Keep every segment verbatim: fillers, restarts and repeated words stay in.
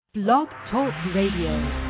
Blog Talk Radio.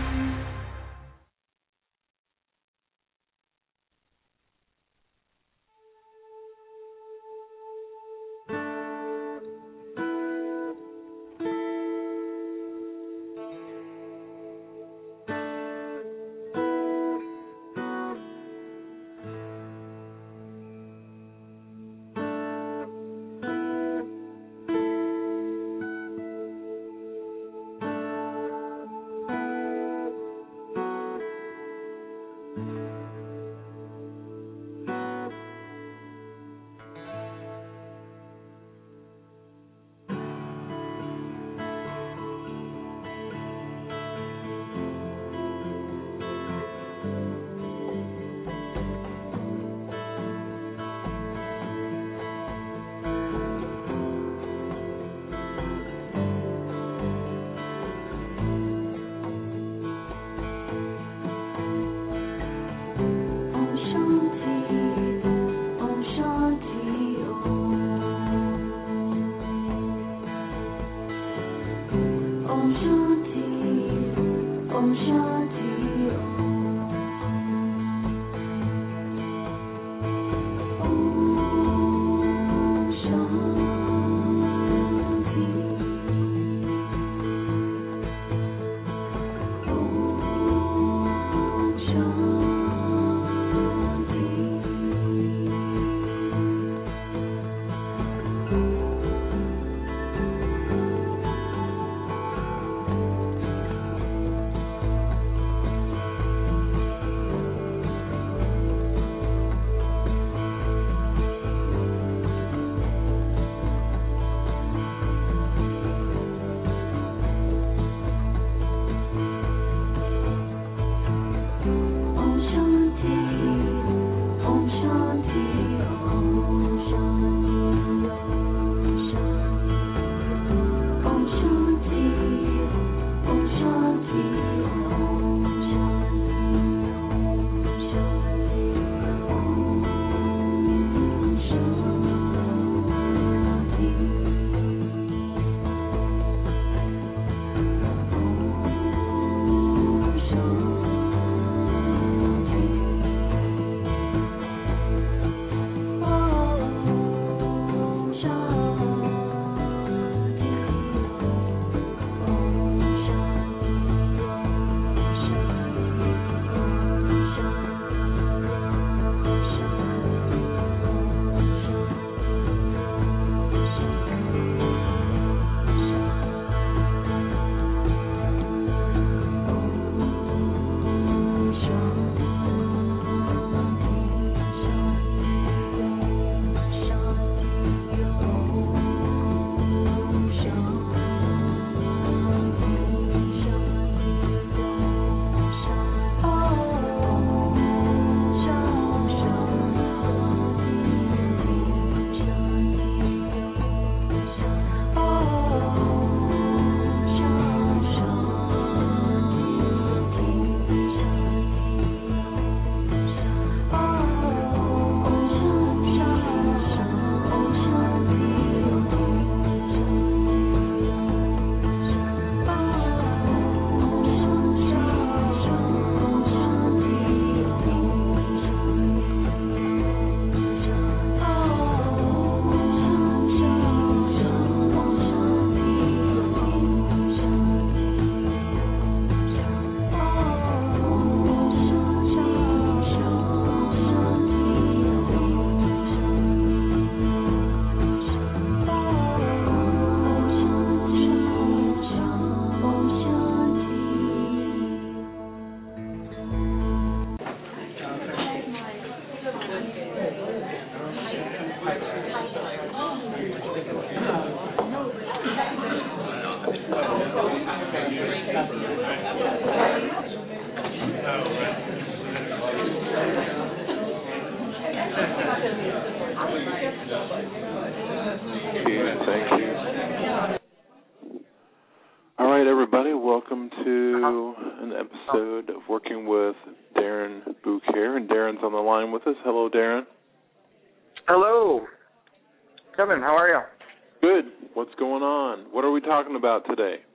Hello. Kevin, how are you? Good. What's going on? What are we talking about today?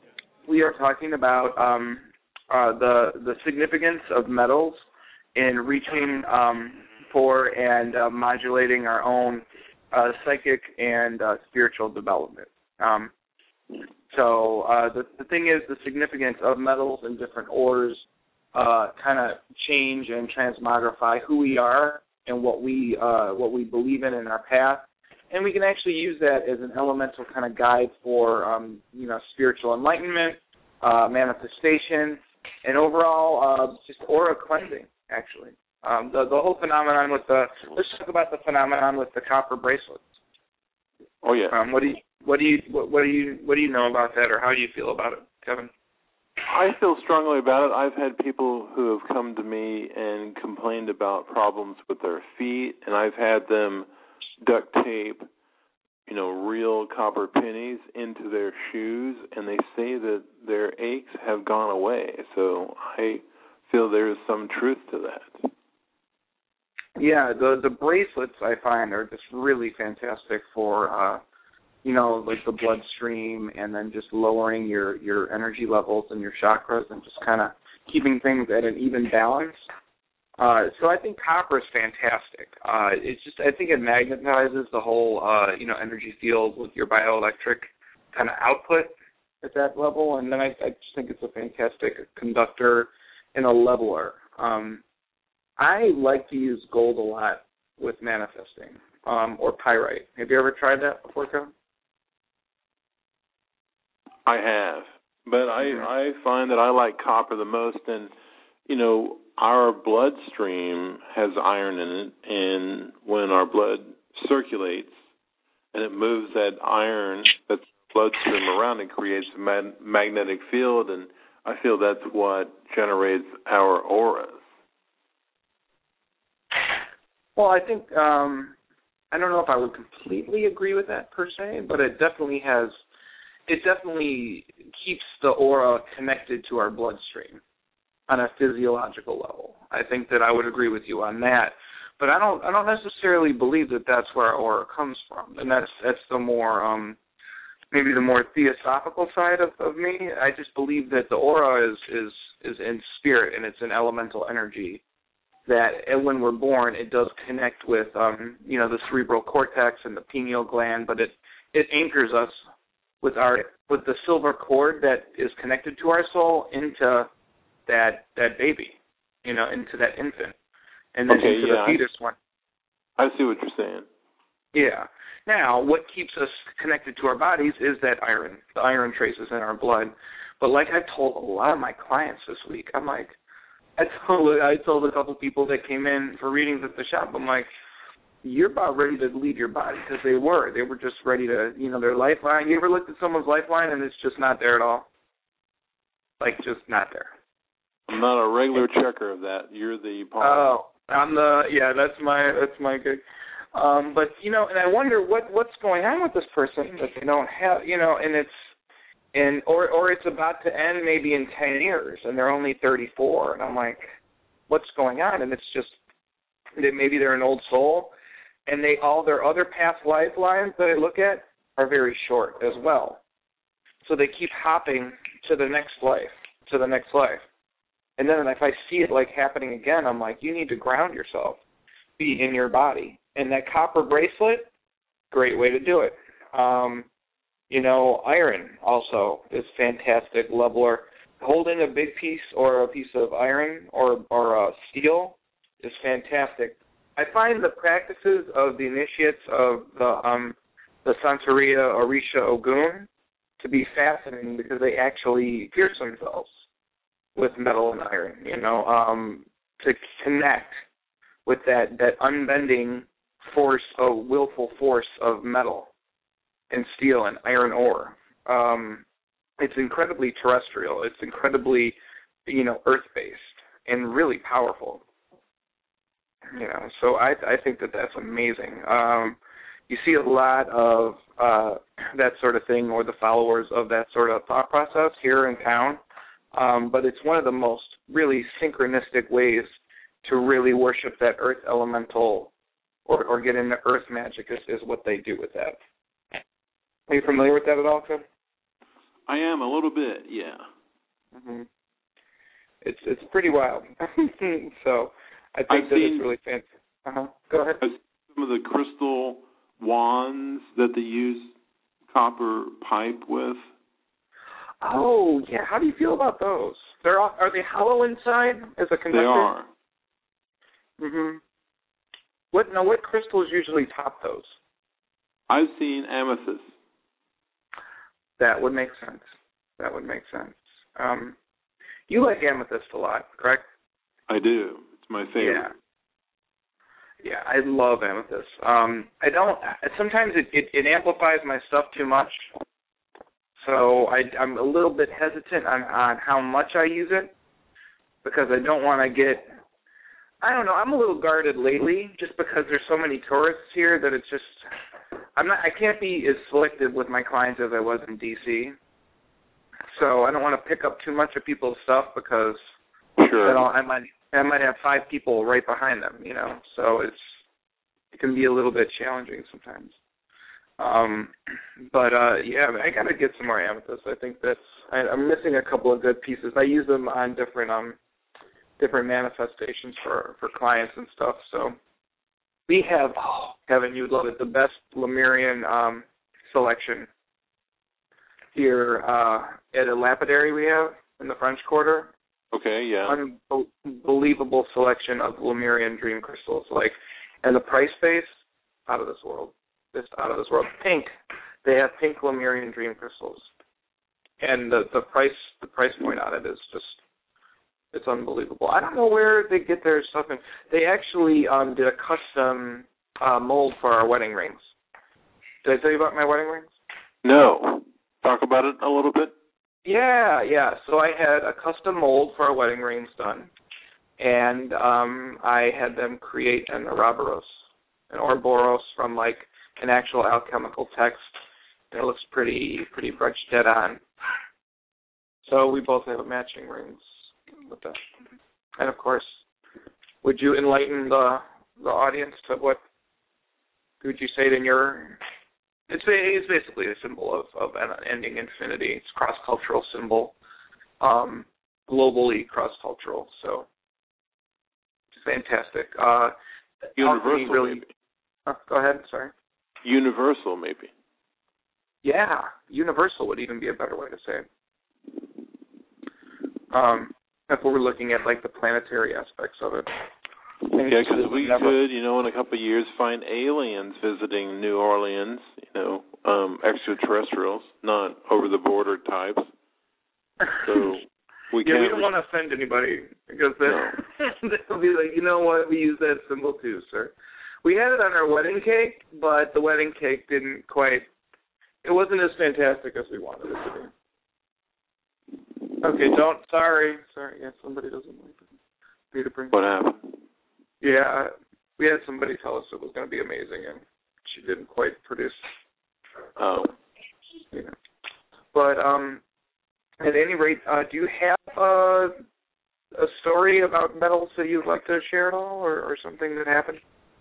we are talking about um, uh, the the significance of metals in reaching um, for and uh, modulating our own uh, psychic and uh, spiritual development. Um, so uh, the, the thing is, the significance of metals and different ores uh, kind of change and transmogrify who we are and what we uh, what we believe in in our path. And we can actually use that as an elemental kind of guide for, um, you know, spiritual enlightenment, uh, manifestation, and overall uh, just aura cleansing, actually. Um, the, the whole phenomenon with the, let's talk about the phenomenon with the copper bracelets. Oh, yeah. Um, what do you, what do you, what, what do you, what do you know about that, or how do you feel about it, Kevin? I feel strongly about it. I've had people who have come to me and complained about problems with their feet, and I've had them duct tape, you know, real copper pennies into their shoes, and they say that their aches have gone away. So I feel there's some truth to that. Yeah, the the bracelets I find are just really fantastic for, uh, you know, like the bloodstream, and then just lowering your, your energy levels and your chakras, and just kind of keeping things at an even balance. Uh, so I think copper is fantastic. Uh, it's just, I think it magnetizes the whole, uh, you know, energy field with your bioelectric kind of output at that level. And then I, I just think it's a fantastic conductor and a leveler. Um, I like to use gold a lot with manifesting, um, or pyrite. Have you ever tried that before, Kevin? I have, but I, Mm-hmm. I find that I like copper the most, and, you know, our bloodstream has iron in it, and when our blood circulates and it moves that iron, that bloodstream around, it creates a mag- magnetic field, and I feel that's what generates our auras. Well, I think, um, I don't know if I would completely agree with that per se, but it definitely has, it definitely keeps the aura connected to our bloodstream on a physiological level. I think that I would agree with you on that, but I don't. I don't necessarily believe that that's where our aura comes from, and that's that's the more um, maybe the more theosophical side of, of me. I just believe that the aura is is is in spirit, and it's an elemental energy that, and when we're born, it does connect with um, you know, the cerebral cortex and the pineal gland, but it it anchors us with our with the silver cord that is connected to our soul into that that baby, you know, into that infant, and then okay, into yeah, the fetus one. I see what you're saying. Yeah. Now, what keeps us connected to our bodies is that iron, the iron traces in our blood. But like I told a lot of my clients this week, I'm like, I told I told a couple people that came in for readings at the shop, I'm like, you're about ready to leave your body, because they were. They were just ready to, you know, their lifeline. You ever looked at someone's lifeline and it's just not there at all? Like, just not there. I'm not a regular checker of that. You're the part. Oh, I'm the yeah. That's my that's my gig. Um, but you know, and I wonder what what's going on with this person that they don't have. You know, and it's and or or it's about to end maybe in ten years, and they're only thirty-four, and I'm like, what's going on? And it's just that maybe they're an old soul, and they all their other past lifelines that I look at are very short as well. So they keep hopping to the next life, to the next life. And then if I see it, like, happening again, I'm like, you need to ground yourself, be in your body. And that copper bracelet, great way to do it. Um, you know, iron also is fantastic leveler. Holding a big piece or a piece of iron or, or uh, steel is fantastic. I find the practices of the initiates of the, um, the Santeria Orisha Ogun to be fascinating, because they actually pierce themselves with metal and iron, you know, um, to connect with that, that unbending force, of willful force of metal and steel and iron ore. Um, it's incredibly terrestrial. It's incredibly, you know, earth-based and really powerful. You know, so I I think that that's amazing. Um, you see a lot of uh, that sort of thing, or the followers of that sort of thought process here in town. Um, but it's one of the most really synchronistic ways to really worship that earth elemental, or, or get into earth magic is, is what they do with that. Are you familiar with that at all, Tim? I am a little bit, yeah. Mm-hmm. It's it's pretty wild. So I think I've that seen, it's really fancy. Uh-huh. Go ahead. I've seen some of the crystal wands that they use copper pipe with. Oh, yeah. How do you feel about those? They're all, are they hollow inside as a conductor? They are. Mm-hmm. What now? What crystals usually top those? I've seen amethyst. That would make sense. That would make sense. Um, you like amethyst a lot, correct? I do. It's my favorite. Yeah. Yeah, I love amethyst. Um, I don't. Sometimes it, it, it amplifies my stuff too much, so I, I'm a little bit hesitant on, on how much I use it because I don't want to get. I don't know. I'm a little guarded lately, just because there's so many tourists here that it's just. I'm not. I can't be as selective with my clients as I was in D C. So I don't want to pick up too much of people's stuff because sure. then I'll, I might. I might have five people right behind them, you know. So it's it can be a little bit challenging sometimes. Um, but uh, yeah, I got to get some more amethyst. I think that's I, I'm missing a couple of good pieces. I use them on different um different manifestations for for clients and stuff. So we have, oh, Kevin, you'd love it, the best Lemurian um, selection here uh, at a lapidary we have in the French Quarter. Okay, yeah. Unbelievable selection of Lemurian dream crystals, like, and the price base, out of this world, just out of this world. Pink, they have pink Lemurian dream crystals, and the the price the price point on it is just, it's unbelievable. I don't know where they get their stuff in. They actually um, did a custom uh, mold for our wedding rings. Did I tell you about my wedding rings? No. Talk about it a little bit. Yeah, yeah. So I had a custom mold for our wedding rings done, and um, I had them create an Ouroboros, an Ouroboros from like an actual alchemical text. And it looks pretty, pretty much dead on. So we both have matching rings with that. And of course, would you enlighten the the audience to what would you say it in your? It's, it's basically a symbol of, of an ending infinity. It's a cross-cultural symbol, um, globally cross-cultural. So, it's fantastic. Uh, Universal, really, maybe. Uh, go ahead, sorry. Universal, maybe. Yeah, universal would even be a better way to say it. Um, if we're looking at, like, the planetary aspects of it. Yeah, because we never... could, you know, in a couple of years find aliens visiting New Orleans, you know, um, extraterrestrials, not over-the-border types. So we yeah, can't... we don't want to offend anybody, because then no. They'll be like, you know what, we use that symbol too, sir. We had it on our wedding cake, but the wedding cake didn't quite, it wasn't as fantastic as we wanted it to be. Okay, don't, sorry, sorry, yeah, somebody doesn't like it. What happened? Yeah, we had somebody tell us it was going to be amazing, and she didn't quite produce. Oh. Yeah. But um, at any rate, uh, do you have uh, a story about metals that you'd like to share at all, or, or something that happened?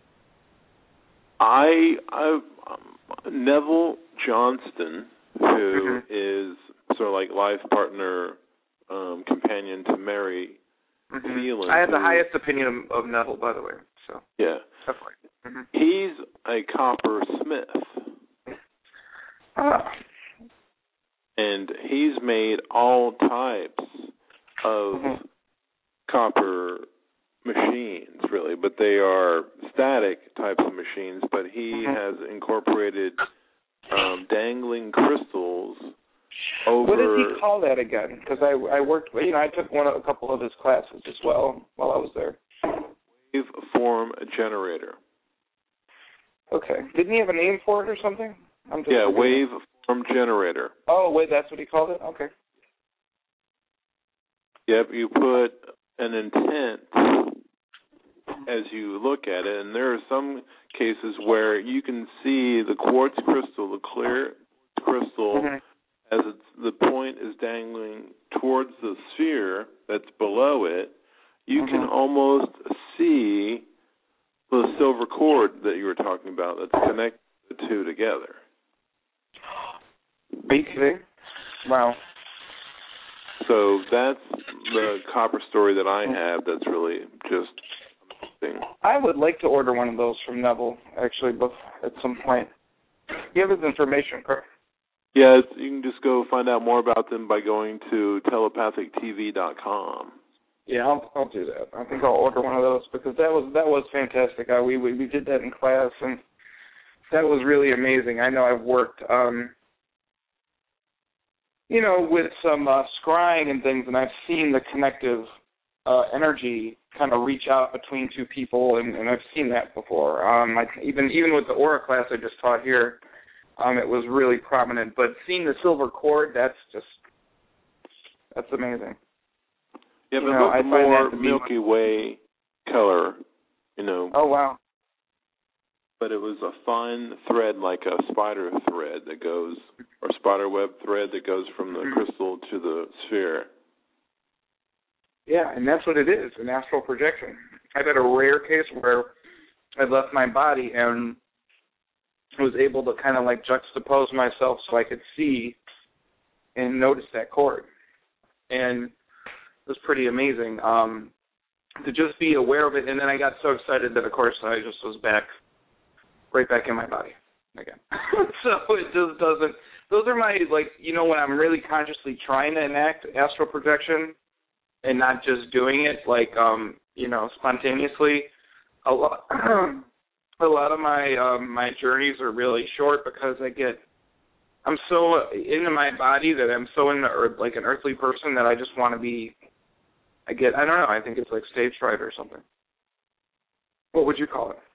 I, I um, Neville Johnston, who mm-hmm. is sort of like life partner, um, companion to Mary. Mm-hmm. I have the highest opinion of, of Neville, by the way. So yeah, definitely. Mm-hmm. He's a coppersmith, ah. and he's made all types of mm-hmm. copper machines, really, but they are static types of machines. But he mm-hmm. has incorporated um, dangling crystals. Over, what does he call that again? Because I, I worked, you know, I took one of, a couple of his classes as well while I was there. Waveform generator. Okay. Didn't he have a name for it or something? I'm just yeah, waveform generator. Oh, wait, that's what he called it? Okay. Yep, you put an intent as you look at it, and there are some cases where you can see the quartz crystal, the clear crystal, mm-hmm. as it's, the point is dangling towards the sphere that's below it, you mm-hmm. can almost see the silver cord that you were talking about that's connected the two together. Are you kidding? Wow. So that's the copper story that I have that's really just amazing. I would like to order one of those from Neville, actually, at some point. You have his information, correct? Yeah, it's, you can just go find out more about them by going to telepathic T V dot com. Yeah, I'll, I'll do that. I think I'll order one of those because that was that was fantastic. I, we, we we did that in class, and that was really amazing. I know I've worked, um, you know, with some uh, scrying and things, and I've seen the connective uh, energy kind of reach out between two people, and, and I've seen that before. Um, I, even even with the aura class I just taught here, um, it was really prominent. But seeing the silver cord, that's just that's amazing. Yeah, but you know, it was more Milky Way color, you know. Oh, wow. But it was a fine thread, like a spider thread that goes, or spider web thread that goes from the mm-hmm. crystal to the sphere. Yeah, and that's what it is, an astral projection. I've had a rare case where I left my body and was able to kind of like juxtapose myself so I could see and notice that cord. And it was pretty amazing um, to just be aware of it. And then I got so excited that, of course, I just was back, right back in my body again. So it just doesn't, those are my, like, you know, when I'm really consciously trying to enact astral projection and not just doing it, like, um, you know, spontaneously, a lot, a lot of my um, my journeys are really short because I get, I'm so into my body that I'm so in the earth, like an earthly person that I just want to be, I get, I don't know, I think it's like stage fright or something. What would you call it?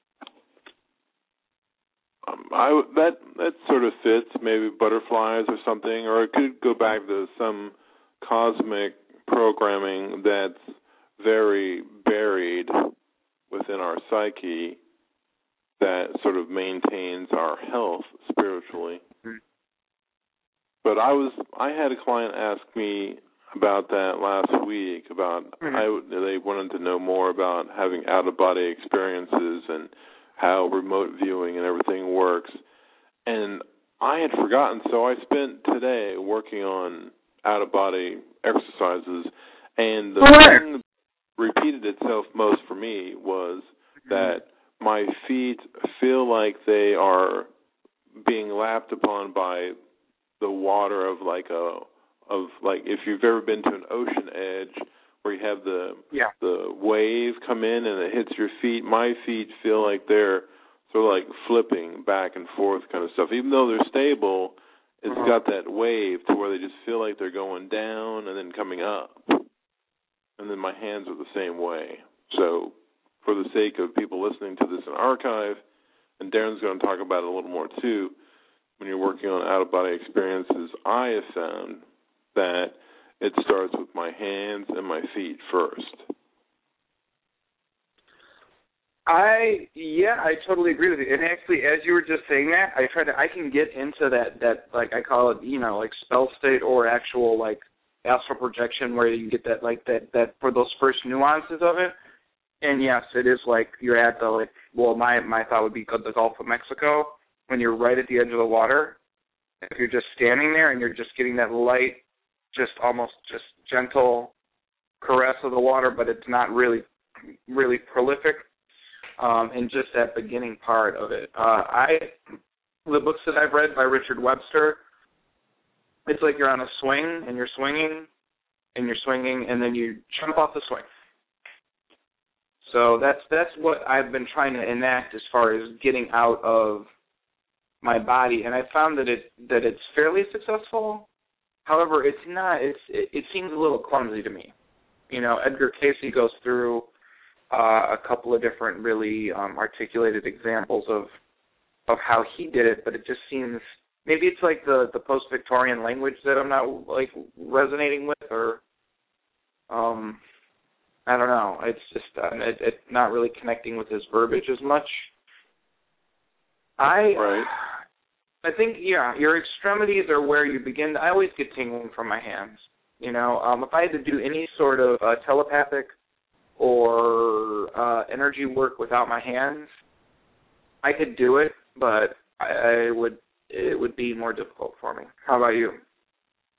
Um, I, that that sort of fits, maybe butterflies or something, or it could go back to some cosmic programming that's very buried within our psyche that sort of maintains our health spiritually. Mm-hmm. But I was, I had a client ask me about that last week, about mm-hmm. I, they wanted to know more about having out-of-body experiences and how remote viewing and everything works. And I had forgotten, so I spent today working on out-of-body exercises, and the oh, thing that repeated itself most for me was that my feet feel like they are being lapped upon by the water of like a, of like if you've ever been to an ocean edge where you have the yeah. the wave come in and it hits your feet, my feet feel like they're sort of like flipping back and forth kind of stuff. Even though they're stable, it's uh-huh. got that wave to where they just feel like they're going down and then coming up. And then my hands are the same way. So for the sake of people listening to this in archive, and Darren's going to talk about it a little more too, when you're working on out-of-body experiences, I have found that it starts with my hands and my feet first. I, yeah, I totally agree with you. And actually, as you were just saying that, I try to, I can get into that, that, like, I call it, you know, like spell state or actual, like, astral projection where you get that, like, that, that, for those first nuances of it. And yes, it is like you're at the, like, well, my, my thought would be the Gulf of Mexico, when you're right at the edge of the water. If you're just standing there and you're just getting that light, just almost just gentle caress of the water, but it's not really, really prolific. Um, and just that beginning part of it. Uh, I, the books that I've read by Richard Webster, it's like you're on a swing and you're swinging and you're swinging and then you jump off the swing. So that's that's what I've been trying to enact as far as getting out of my body, and I found that it that it's fairly successful. However, it's not. It's it, it seems a little clumsy to me. You know, Edgar Cayce goes through uh, a couple of different really um, articulated examples of of how he did it, but it just seems maybe it's like the, the post-Victorian language that I'm not like resonating with, or um, I don't know. It's just uh, it, it not really connecting with his verbiage as much. I right. I think yeah, your extremities are where you begin. I always get tingling from my hands. You know, um, if I had to do any sort of uh, telepathic or uh, energy work without my hands, I could do it, but I, I would it would be more difficult for me. How about you?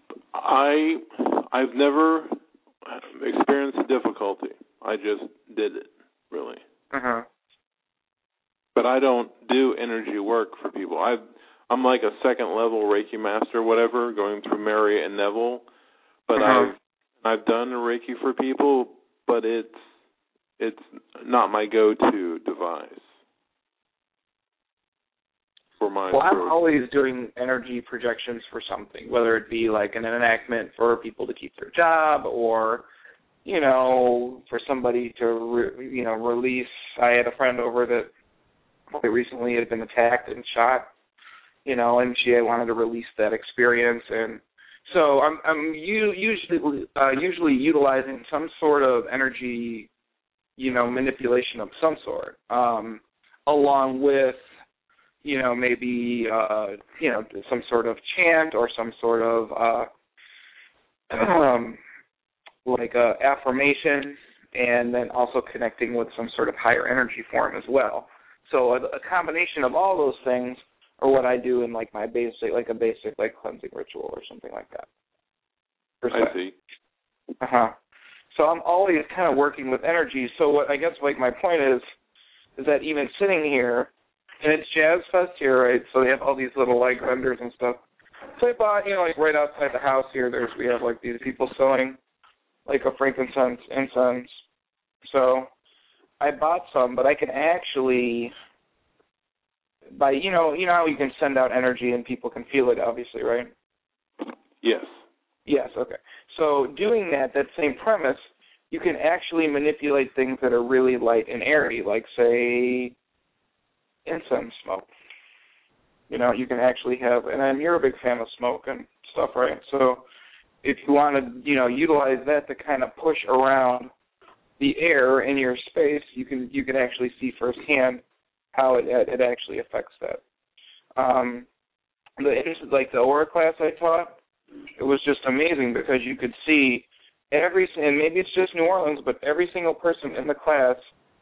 I I've never experienced a difficulty. I just did it, really. Uh-huh. But I don't do energy work for people. I I'm like a second level Reiki master, whatever, going through Mary and Neville. But uh-huh. I've I've done Reiki for people, but it's it's not my go-to device for my Well, approach. I'm always doing energy projections for something, whether it be like an enactment for people to keep their job, or you know, for somebody to re, you know release. I had a friend over that recently had been attacked and shot, you know, and she wanted to release that experience, and so I'm I'm u- usually uh, usually utilizing some sort of energy, you know, manipulation of some sort, um, along with, you know, maybe uh, you know some sort of chant or some sort of uh, um, like a affirmation, and then also connecting with some sort of higher energy form as well. So a, a combination of all those things are what I do in like my basic, like a basic like cleansing ritual or something like that. Per se. I see. Uh huh. So I'm always kind of working with energy. So what I guess like my point is, is that even sitting here, and it's Jazz Fest here, right? So they have all these little like vendors and stuff. So I bought, you know, like right outside the house here, there's we have like these people selling like a frankincense incense. So I bought some, but I can actually, by you know, you know how you can send out energy and people can feel it, obviously, right? Yes. Yes. Okay. So doing that, that same premise, you can actually manipulate things that are really light and airy, like say incense smoke. You know, you can actually have, and I'm, you're a big fan of smoke and stuff, right? So if you want to, you know, utilize that to kind of push around the air in your space, you can you can actually see firsthand how it it actually affects that. Um, the like the aura class I taught, it was just amazing because you could see every, and maybe it's just New Orleans, but every single person in the class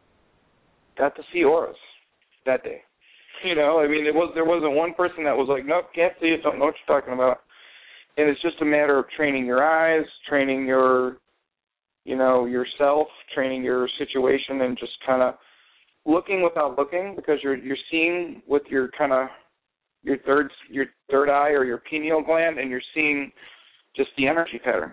got to see auras that day. You know, I mean, it was there wasn't one person that was like, nope, can't see it, don't know what you're talking about. And it's just a matter of training your eyes, training your, you know, yourself, training your situation, and just kind of looking without looking, because you're you're seeing with your kind of your third your third eye or your pineal gland, and you're seeing just the energy pattern.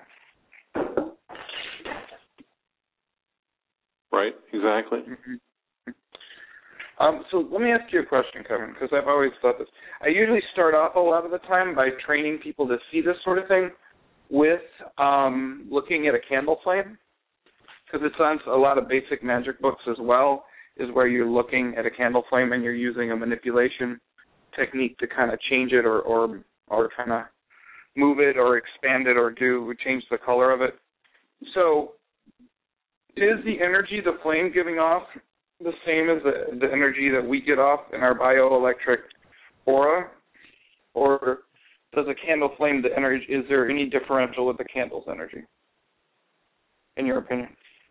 Right. Exactly. Mm-hmm. Um, so let me ask you a question, Kevin, because I've always thought this. I usually start off a lot of the time by training people to see this sort of thing with um, looking at a candle flame, because it's on a lot of basic magic books as well, is where you're looking at a candle flame and you're using a manipulation technique to kind of change it or or, or kind of move it or expand it or do change the color of it. So is the energy the flame giving off the same as the, the energy that we get off in our bioelectric aura, or does a candle flame the energy? Is there any differential with the candle's energy, in your opinion?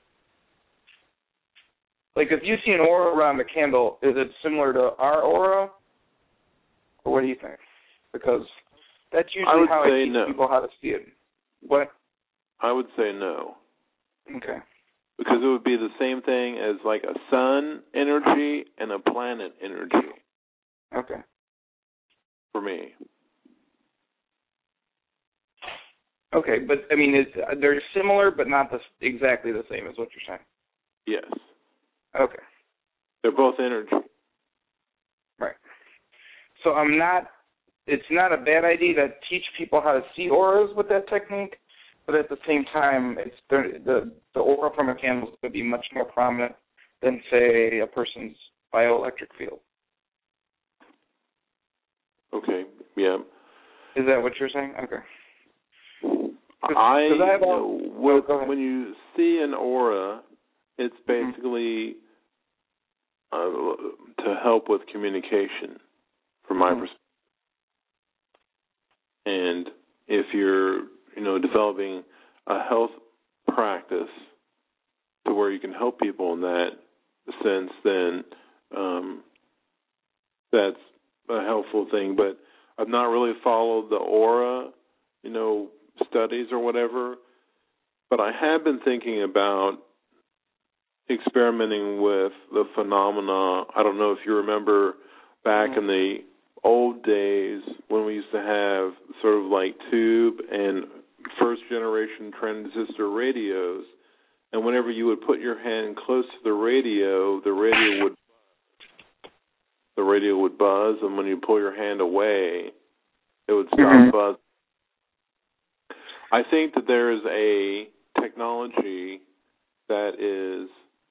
Like, if you see an aura around the candle, is it similar to our aura, or what do you think? Because that's usually I would how I say teach no. people how to see it. What? I would say no. Okay. Because it would be the same thing as like a sun energy and a planet energy. Okay. For me. Okay, but I mean, it's, they're similar, but not the, exactly the same, is what you're saying. Yes. Okay. They're both energy. Right. So I'm not. It's not a bad idea to teach people how to see auras with that technique, but at the same time, it's the the, the aura from a candle is going to be much more prominent than, say, a person's bioelectric field. Okay. Yeah. Is that what you're saying? Okay. Cause, I, cause I have all, what, oh, when you see an aura, it's basically mm-hmm. uh, to help with communication, from my mm-hmm. perspective. And if you're, you know, developing a health practice to where you can help people in that sense, then um, that's a helpful thing. But I've not really followed the aura, you know, studies or whatever, but I have been thinking about experimenting with the phenomena. I don't know if you remember back mm-hmm. in the old days when we used to have sort of like tube and first-generation transistor radios, and whenever you would put your hand close to the radio, the radio would the radio would buzz, and when you pull your hand away, it would stop mm-hmm. buzzing. I think that there is a technology that is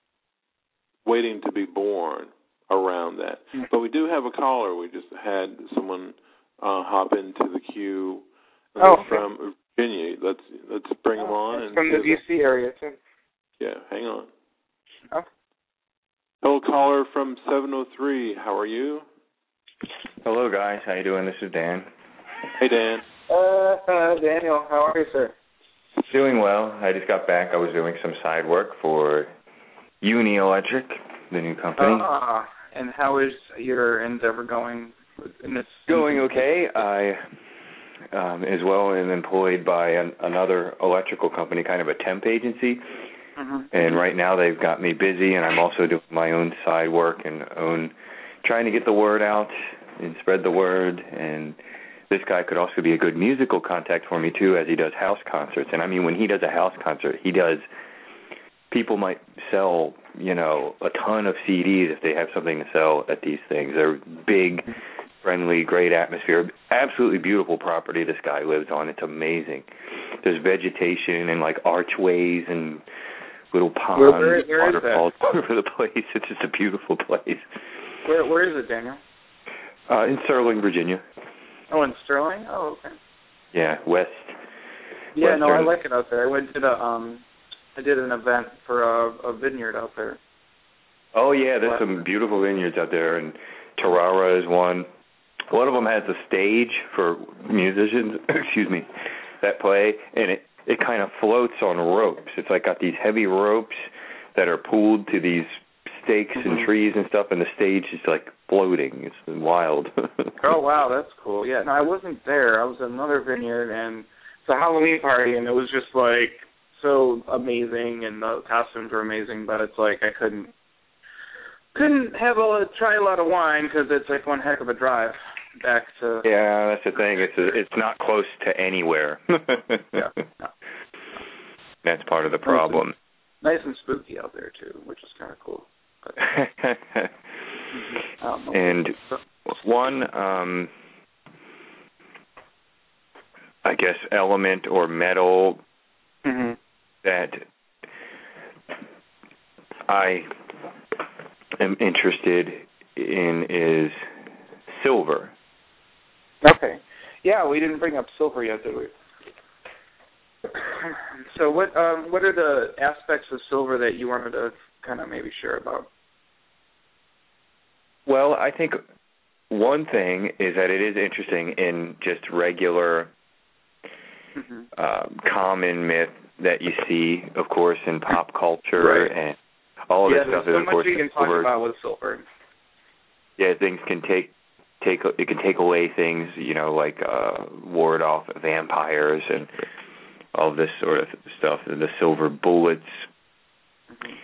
waiting to be born around that. Mm-hmm. But we do have a caller. We just had someone uh, hop into the queue uh, oh, okay. from Virginia. Let's let's bring oh, him on. And from the D C area, too. Yeah, hang on. Oh. Hello, caller from seven oh three. How are you? Hello, guys. How you doing? This is Dan. Hey, Dan. Uh, uh, Daniel, how are you, sir? Doing well. I just got back. I was doing some side work for Uni Electric, the new company. Uh, and how is your endeavor going? In this going okay. I, um, as well, am employed by an, another electrical company, kind of a temp agency. Mm-hmm. And right now they've got me busy, and I'm also doing my own side work and own trying to get the word out and spread the word. And this guy could also be a good musical contact for me, too, as he does house concerts. And, I mean, when he does a house concert, he does – people might sell, you know, a ton of C Ds if they have something to sell at these things. They're big, friendly, great atmosphere. Absolutely beautiful property this guy lives on. It's amazing. There's vegetation and, like, archways and – little ponds, where, where, where waterfalls all over the place. It's just a beautiful place. Where Where is it, Daniel? Uh, in Sterling, Virginia. Oh, in Sterling? Oh, okay. Yeah, west. Yeah, Western. no, I like it out there. I went to the um, I did an event for a, a vineyard out there. Oh yeah, there's what? some beautiful vineyards out there, and Tarara is one. One of them has a stage for musicians. excuse me, that play, and it. It kind of floats on ropes. It's like got these heavy ropes that are pulled to these stakes mm-hmm. and trees and stuff, and the stage is like floating. It's wild. Oh, wow, that's cool. Yeah, no, I wasn't there. I was at another vineyard, and it's a Halloween party, and it was just like so amazing, and the costumes were amazing, but it's like I couldn't couldn't have a try a lot of wine because it's like one heck of a drive back to. Yeah, that's the thing. It's a, it's not close to anywhere. yeah, no. That's part of the problem. Nice and spooky out there too, which is kind of cool. But, and one, um, I guess, element or metal mm-hmm. that I am interested in is silver. Okay. Yeah, we didn't bring up silver yet, did we? So what um, what are the aspects of silver that you wanted to kind of maybe share about? Well, I think one thing is that it is interesting in just regular mm-hmm. um, common myth that you see, of course, in pop culture right. and all of yeah, this stuff. So is, of course, you can talk silver. about with silver. Yeah, things can take take it can take away things, you know, like uh, ward off vampires and all this sort of stuff. The silver bullets. Mm-hmm.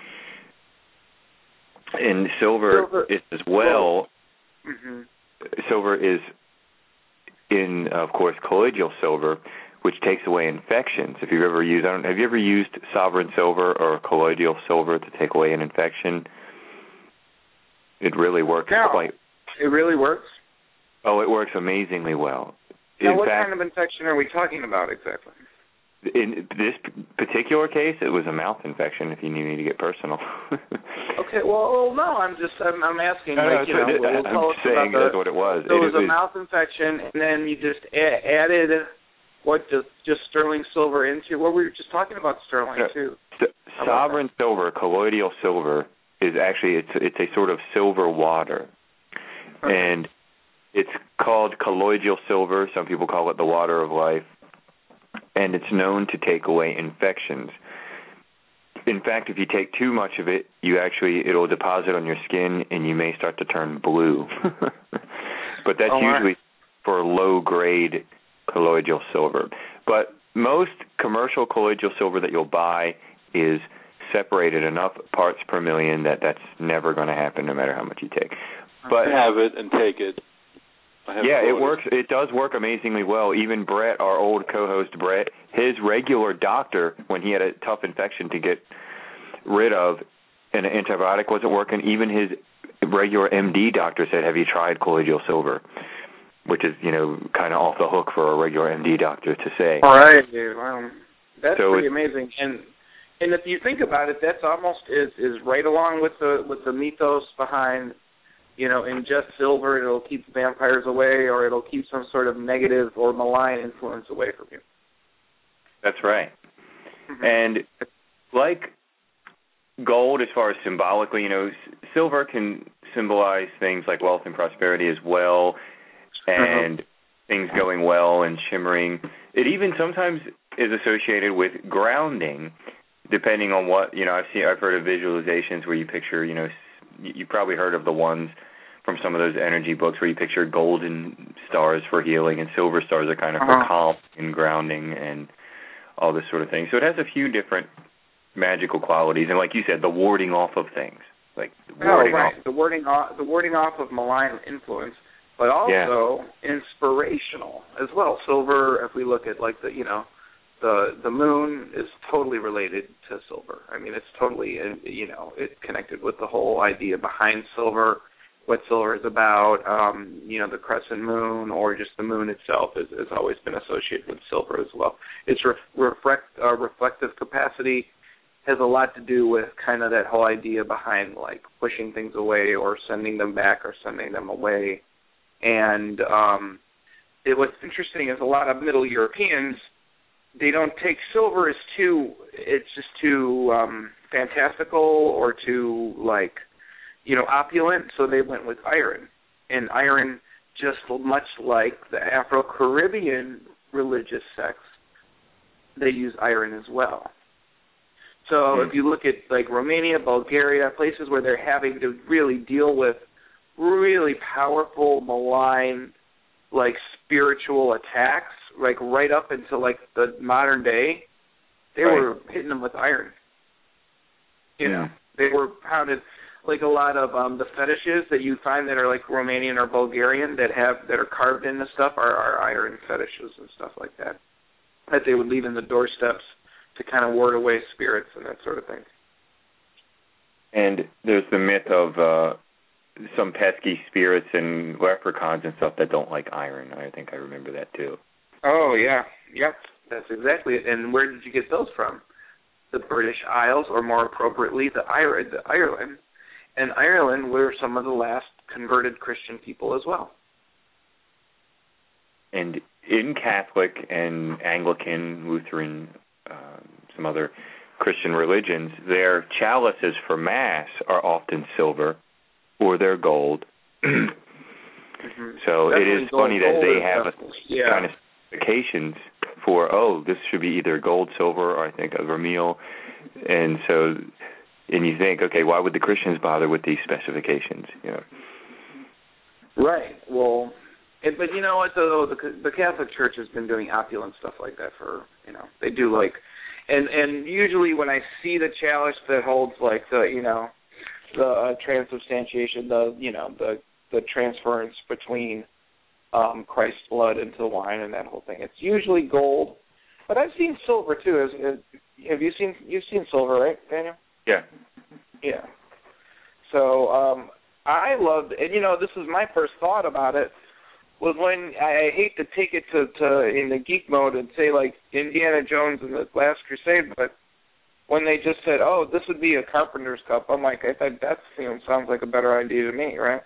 And silver, silver is as well. Mm-hmm. Silver is in, of course, colloidal silver, which takes away infections. If you've ever used, I don't, have you ever used sovereign silver or colloidal silver to take away an infection? It really works no. quite. It really works. Oh, it works amazingly well. Now, in what fact, kind of infection are we talking about exactly? In this particular case, it was a mouth infection. If you need me to get personal. Okay. Well, no, I'm just I'm, I'm asking. No, like, no, you know, it, we'll I'm tell us saying about that's the, what it was. So it, it was it, a mouth infection, and then you just a- added what just just sterling silver into. Well, we were just talking about sterling no, too. St- sovereign silver, colloidal silver, is actually it's it's a sort of silver water, okay. and it's called colloidal silver. Some people call it the water of life. And it's known to take away infections. In fact, if you take too much of it, you actually it'll deposit on your skin, and you may start to turn blue. But that's oh, usually right. for low-grade colloidal silver. But most commercial colloidal silver that you'll buy is separated enough parts per million that that's never going to happen no matter how much you take. But I have it and take it. Yeah, it works. It does work amazingly well. Even Brett, our old co-host Brett, his regular doctor, when he had a tough infection to get rid of and an antibiotic wasn't working, even his regular M D doctor said, have you tried colloidal silver? Which is, you know, kind of off the hook for a regular M D doctor to say. All right, dude. Wow. That's so pretty amazing. And and if you think about it, that's almost is, is right along with the with the mythos behind, you know, ingest silver, it'll keep vampires away, or it'll keep some sort of negative or malign influence away from you. That's right. Mm-hmm. And like gold, as far as symbolically, you know, silver can symbolize things like wealth and prosperity as well, and mm-hmm. things going well and shimmering. It even sometimes is associated with grounding, depending on what, you know, I've seen, I've heard of visualizations where you picture, you know, you've probably heard of the ones from some of those energy books where you picture golden stars for healing and silver stars are kind of uh-huh. for calm and grounding and all this sort of thing. So it has a few different magical qualities, and like you said, the warding off of things, like warding oh, right. off. the warding off, the warding off of malign influence, but also yeah. inspirational as well. Silver, if we look at like the, you know, the the moon is totally related to silver. I mean, it's totally, you know, it connected with the whole idea behind silver, what silver is about. Um, you know, the crescent moon or just the moon itself is, has always been associated with silver as well. Its ref, reflect, uh, reflective capacity has a lot to do with kind of that whole idea behind like pushing things away or sending them back or sending them away. And um, it, what's interesting is a lot of Middle Europeans, they don't take silver as too, it's just too um, fantastical or too, like, you know, opulent, so they went with iron. And iron, just much like the Afro-Caribbean religious sects, they use iron as well. So mm-hmm. if you look at, like, Romania, Bulgaria, places where they're having to really deal with really powerful, malign, like, spiritual attacks, like right up into like the modern day, they right. were hitting them with iron. You yeah. know, they were pounded like a lot of um, the fetishes that you find that are like Romanian or Bulgarian that have that are carved into stuff are, are iron fetishes and stuff like that. That they would leave in the doorsteps to kind of ward away spirits and that sort of thing. And there's the myth of uh, some pesky spirits and leprechauns and stuff that don't like iron. I think I remember that too. Oh, yeah. Yep, that's exactly it. And where did you get those from? The British Isles, or more appropriately, the, Ir- the Ireland. And Ireland were some of the last converted Christian people as well. And in Catholic and Anglican, Lutheran, uh, some other Christian religions, their chalices for Mass are often silver or they're gold. mm-hmm. So Definitely it is gold, funny that they have a yeah. kind of specifications for, oh, this should be either gold, silver, or I think a vermeil. And so, and you think, okay, why would the Christians bother with these specifications? You know? Right. Well, it, but you know what, though, the, the Catholic Church has been doing opulent stuff like that for, you know, they do like, and, and usually when I see the chalice that holds like the, you know, the uh, transubstantiation, the, you know, the, the transference between Um, Christ's blood into the wine and that whole thing. It's usually gold, but I've seen silver too. Has, has, have you seen? You've seen silver, right, Daniel? Yeah. Yeah. So um, I loved, and you know, this was my first thought about it. Was when I, I hate to take it to, to in the geek mode and say like Indiana Jones and the Last Crusade, but when they just said, "Oh, this would be a carpenter's cup," I'm like, I thought that you know, sounds like a better idea to me, right?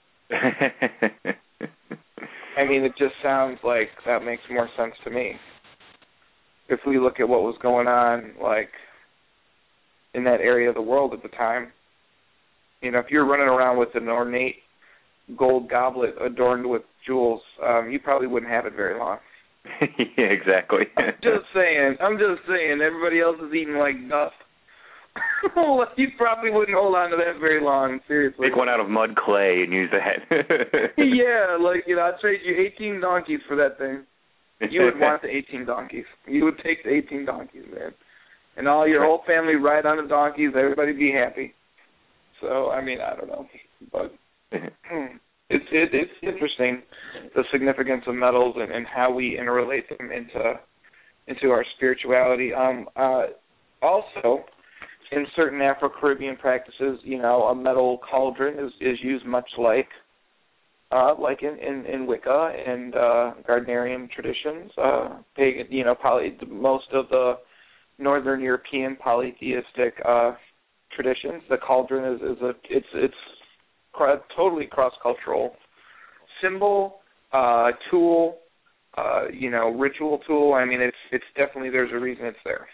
I mean, it just sounds like that makes more sense to me. If we look at what was going on, like, in that area of the world at the time, you know, if you're running around with an ornate gold goblet adorned with jewels, um, you probably wouldn't have it very long. Yeah, exactly. I'm just saying. I'm just saying. Everybody else is eating like dust. You probably wouldn't hold on to that very long, seriously. Make one out of mud clay and use that. Yeah, like, you know, I'd trade you eighteen donkeys for that thing. You would want the eighteen donkeys. You would take the eighteen donkeys, man. And all your whole family ride on the donkeys. Everybody be happy. So, I mean, I don't know. But it's it, it's interesting, the significance of metals and, and how we interrelate them into into our spirituality. Um, uh, also, in certain Afro-Caribbean practices, you know, a metal cauldron is, is used much like uh, like in, in, in Wicca and uh, Gardnerian traditions. Uh, pagan, you know, poly, most of the Northern European polytheistic uh, traditions, the cauldron is, is a it's it's cr- totally cross-cultural symbol, uh, tool, uh, you know, ritual tool. I mean, it's it's definitely, there's a reason it's there.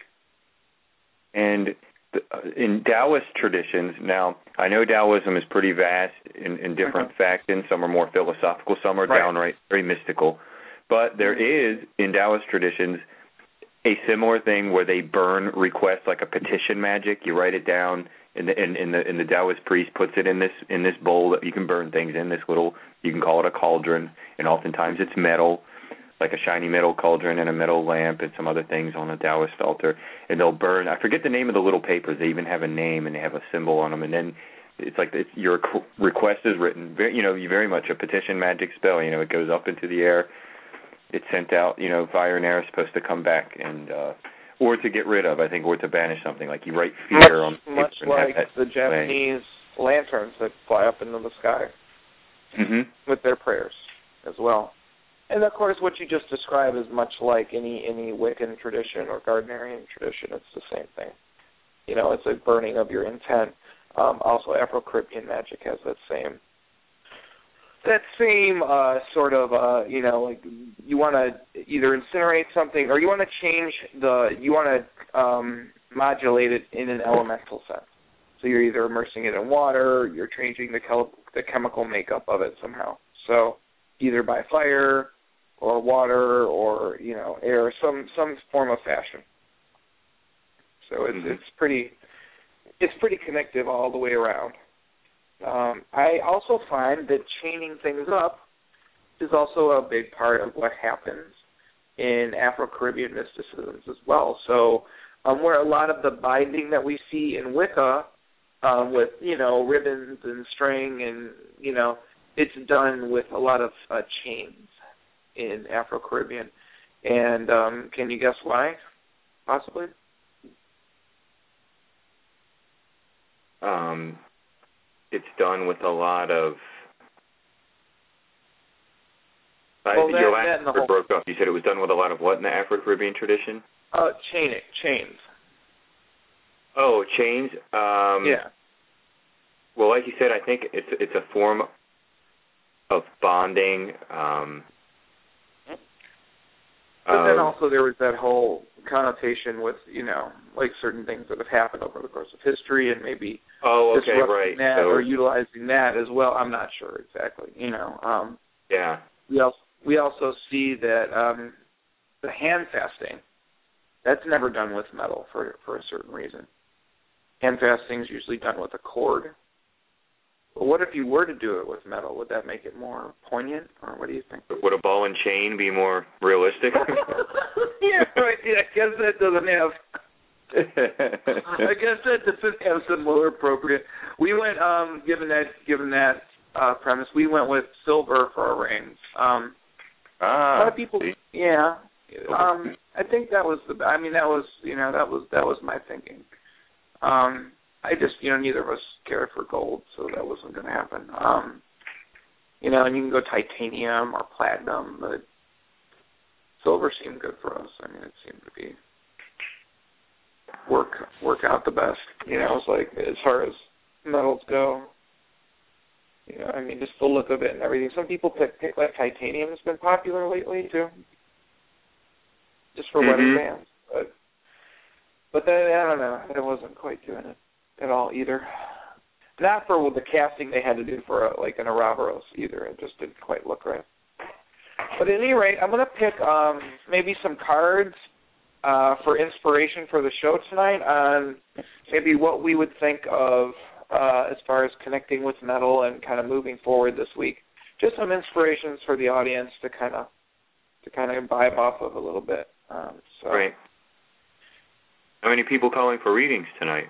And in Taoist traditions, now I know Taoism is pretty vast in, in different uh-huh. factions. Some are more philosophical, some are right. downright very mystical. But there is, in Taoist traditions, a similar thing where they burn requests like a petition magic. You write it down, and the, and, and the, and the Taoist priest puts it in this in this bowl that you can burn things in. This little, you can call it a cauldron, and oftentimes it's metal, like a shiny metal cauldron and a metal lamp and some other things on a Taoist altar. And they'll burn, I forget the name of the little papers. They even have a name and they have a symbol on them. And then it's like it's, your request is written, very, you know, you very much a petition magic spell. You know, it goes up into the air. It's sent out, you know, fire and air is supposed to come back and, uh, or to get rid of, I think, or to banish something. Like you write fear much, on much like the Japanese way. lanterns that fly up into the sky mm-hmm. with their prayers as well. And, of course, what you just described is much like any, any Wiccan tradition or Gardnerian tradition. It's the same thing. You know, it's a burning of your intent. Um, also, Afro-Caribbean magic has that same that same uh, sort of, uh, you know, like you want to either incinerate something or you want to change the, you want to um, modulate it in an elemental sense. So you're either immersing it in water, or you're changing the, chel- the chemical makeup of it somehow. So either by fire or water or, you know, air, some some form of fashion. So it's mm-hmm. it's pretty it's pretty connective all the way around. Um, I also find that chaining things up is also a big part of what happens in Afro-Caribbean mysticisms as well. So um, where a lot of the binding that we see in Wicca um, with, you know, ribbons and string and, you know, it's done with a lot of uh, chains in Afro-Caribbean. And um, can you guess why, possibly? Um, it's done with a lot of... Well, I, that, your last that and the word whole... broke off. You said it was done with a lot of what in the Afro-Caribbean tradition? Uh, chaining, chains. Oh, chains? Um, yeah. Well, like you said, I think it's it's a form of bonding. Um, but then um, also there was that whole connotation with, you know, like certain things that have happened over the course of history and maybe oh, okay, disrupting right. that so, or utilizing that as well. I'm not sure exactly, you know. Um, yeah. We also, we also see that um, the hand fasting, that's never done with metal for, for a certain reason. Hand fasting is usually done with a cord. But what if you were to do it with metal? Would that make it more poignant, or what do you think? Would a ball and chain be more realistic? yeah, right. Yeah, I guess that doesn't have. I guess that doesn't have some more appropriate. We went, um, given that, given that uh, premise, we went with silver for our rings. Um, ah, a lot of people, see? yeah. Um, I think that was the. I mean, that was, you know, that was that was my thinking. Um, I just, you know, neither of us cared for gold, so that wasn't going to happen. Um, you know, and you can go titanium or platinum, but silver seemed good for us. I mean, it seemed to be work work out the best. You know, it's like as far as metals go. You know, I mean, just the look of it and everything. Some people pick, pick like titanium has been popular lately too, just for mm-hmm. wedding bands. But but then I don't know, it wasn't quite doing it at all either. Not for the casting they had to do for a, like an Ouroboros either. It just didn't quite look right. But at any rate, I'm going to pick um, maybe some cards uh, for inspiration for the show tonight on maybe what we would think of uh, as far as connecting with metal and kind of moving forward this week. Just some inspirations for the audience to kind of to kind of vibe off of a little bit. Um, so. Right. How many people calling for readings tonight?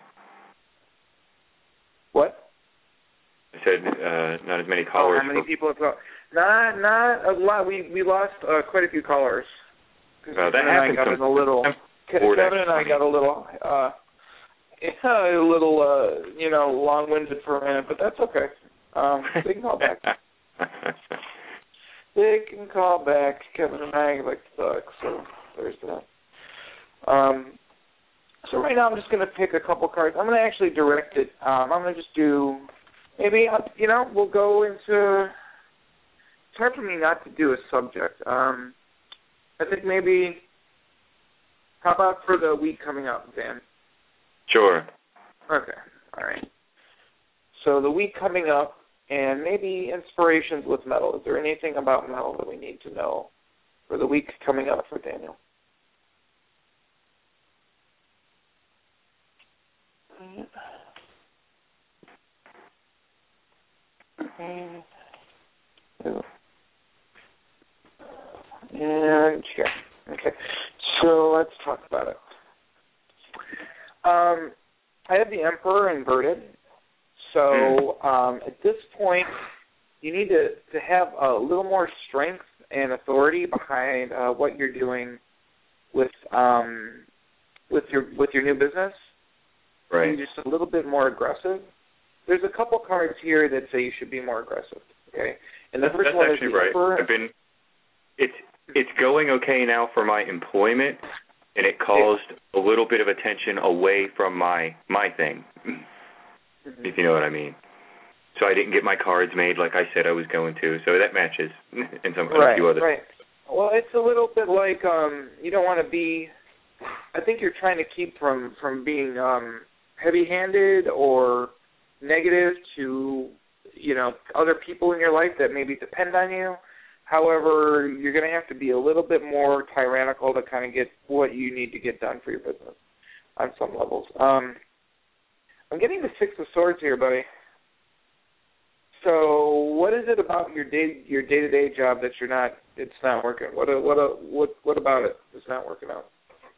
What? I said uh, not as many callers. Oh, how many for... people have called? Not, not a lot. We we lost uh, quite a few callers. Well, that Kevin and I got happens. a little. Kevin and I got a little, uh, yeah, a little, uh, you know, long-winded for a minute, but that's okay. Um, they can call back. They can call back. Kevin and I like to talk, so there's that. Um, so right now I'm just going to pick a couple cards. I'm going to actually direct it. Um, I'm going to just do, maybe, you know, we'll go into, it's hard for me not to do a subject. Um, I think maybe, how about for the week coming up, Dan? Sure. Okay, all right. So the week coming up, and maybe inspirations with metal. Is there anything about metal that we need to know for the week coming up for Daniel? And yeah, okay. So let's talk about it. Um, I have the Emperor inverted. So um, at this point, you need to, to have a little more strength and authority behind uh, what you're doing with um, with your with your new business. Right. Be just a little bit more aggressive. There's a couple cards here that say you should be more aggressive. Okay, and the that's, first that's one actually is the right. Emperor. I've been. It's it's going okay now for my employment, and it caused a little bit of attention away from my my thing. Mm-hmm. If you know what I mean. So I didn't get my cards made like I said I was going to. So that matches and some right, a few other. Right. Well, it's a little bit like um, you don't want to be. I think you're trying to keep from from being um, heavy-handed or negative to you know other people in your life that maybe depend on you. However, you're going to have to be a little bit more tyrannical to kind of get what you need to get done for your business on some levels. Um, I'm getting the Six of Swords here, buddy. So, what is it about your day your day to day job that you're not? It's not working. What what what what about it is not working out?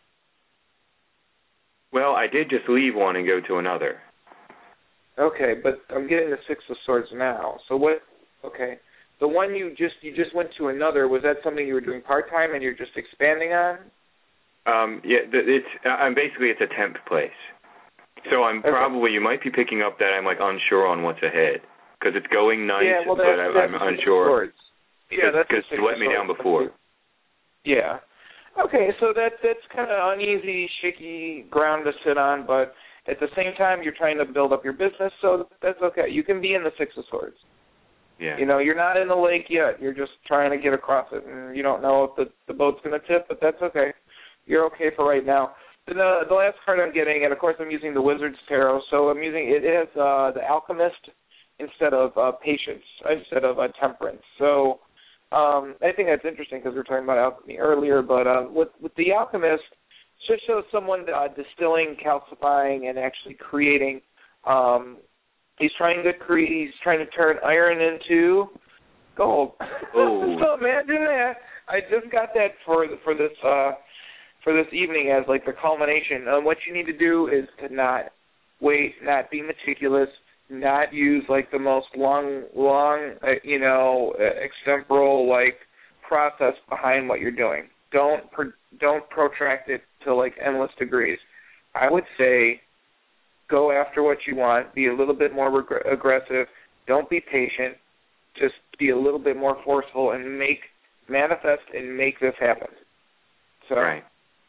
Well, I did just leave one and go to another. Okay, but I'm getting the Six of Swords now. So what? Okay, the one you just you just went to another. Was that something you were doing part time and you're just expanding on? Um, yeah, it's I'm basically it's a temp place. So I'm okay. Probably, you might be picking up that I'm like unsure on what's ahead because it's going nice, yeah, well, but I, I'm unsure. Yeah, that's because you let me down before. Yeah. Okay, so that that's kind of uneasy, shaky ground to sit on, but at the same time you're trying to build up your business, so that's okay. You can be in the Six of Swords. Yeah. You know, you're not in the lake yet. You're just trying to get across it, and you don't know if the the boat's going to tip, but that's okay. You're okay for right now. The, the last card I'm getting, and of course I'm using the Wizard's Tarot, so I'm using, it has uh, the Alchemist instead of uh, Patience, instead of uh, Temperance. So um, I think that's interesting because we were talking about alchemy earlier, but uh, with, with the Alchemist, it just shows someone uh, distilling, calcifying, and actually creating. Um, he's trying to create, he's trying to turn iron into gold. Oh. So imagine that. I just got that for, for this uh for this evening as like the culmination. Um, what you need to do is to not wait, not be meticulous, not use like the most long, long, uh, you know, uh, extemporal like process behind what you're doing. Don't pro- don't protract it to like endless degrees. I would say go after what you want. Be a little bit more reg- aggressive. Don't be patient. Just be a little bit more forceful and make manifest and make this happen. So. Right.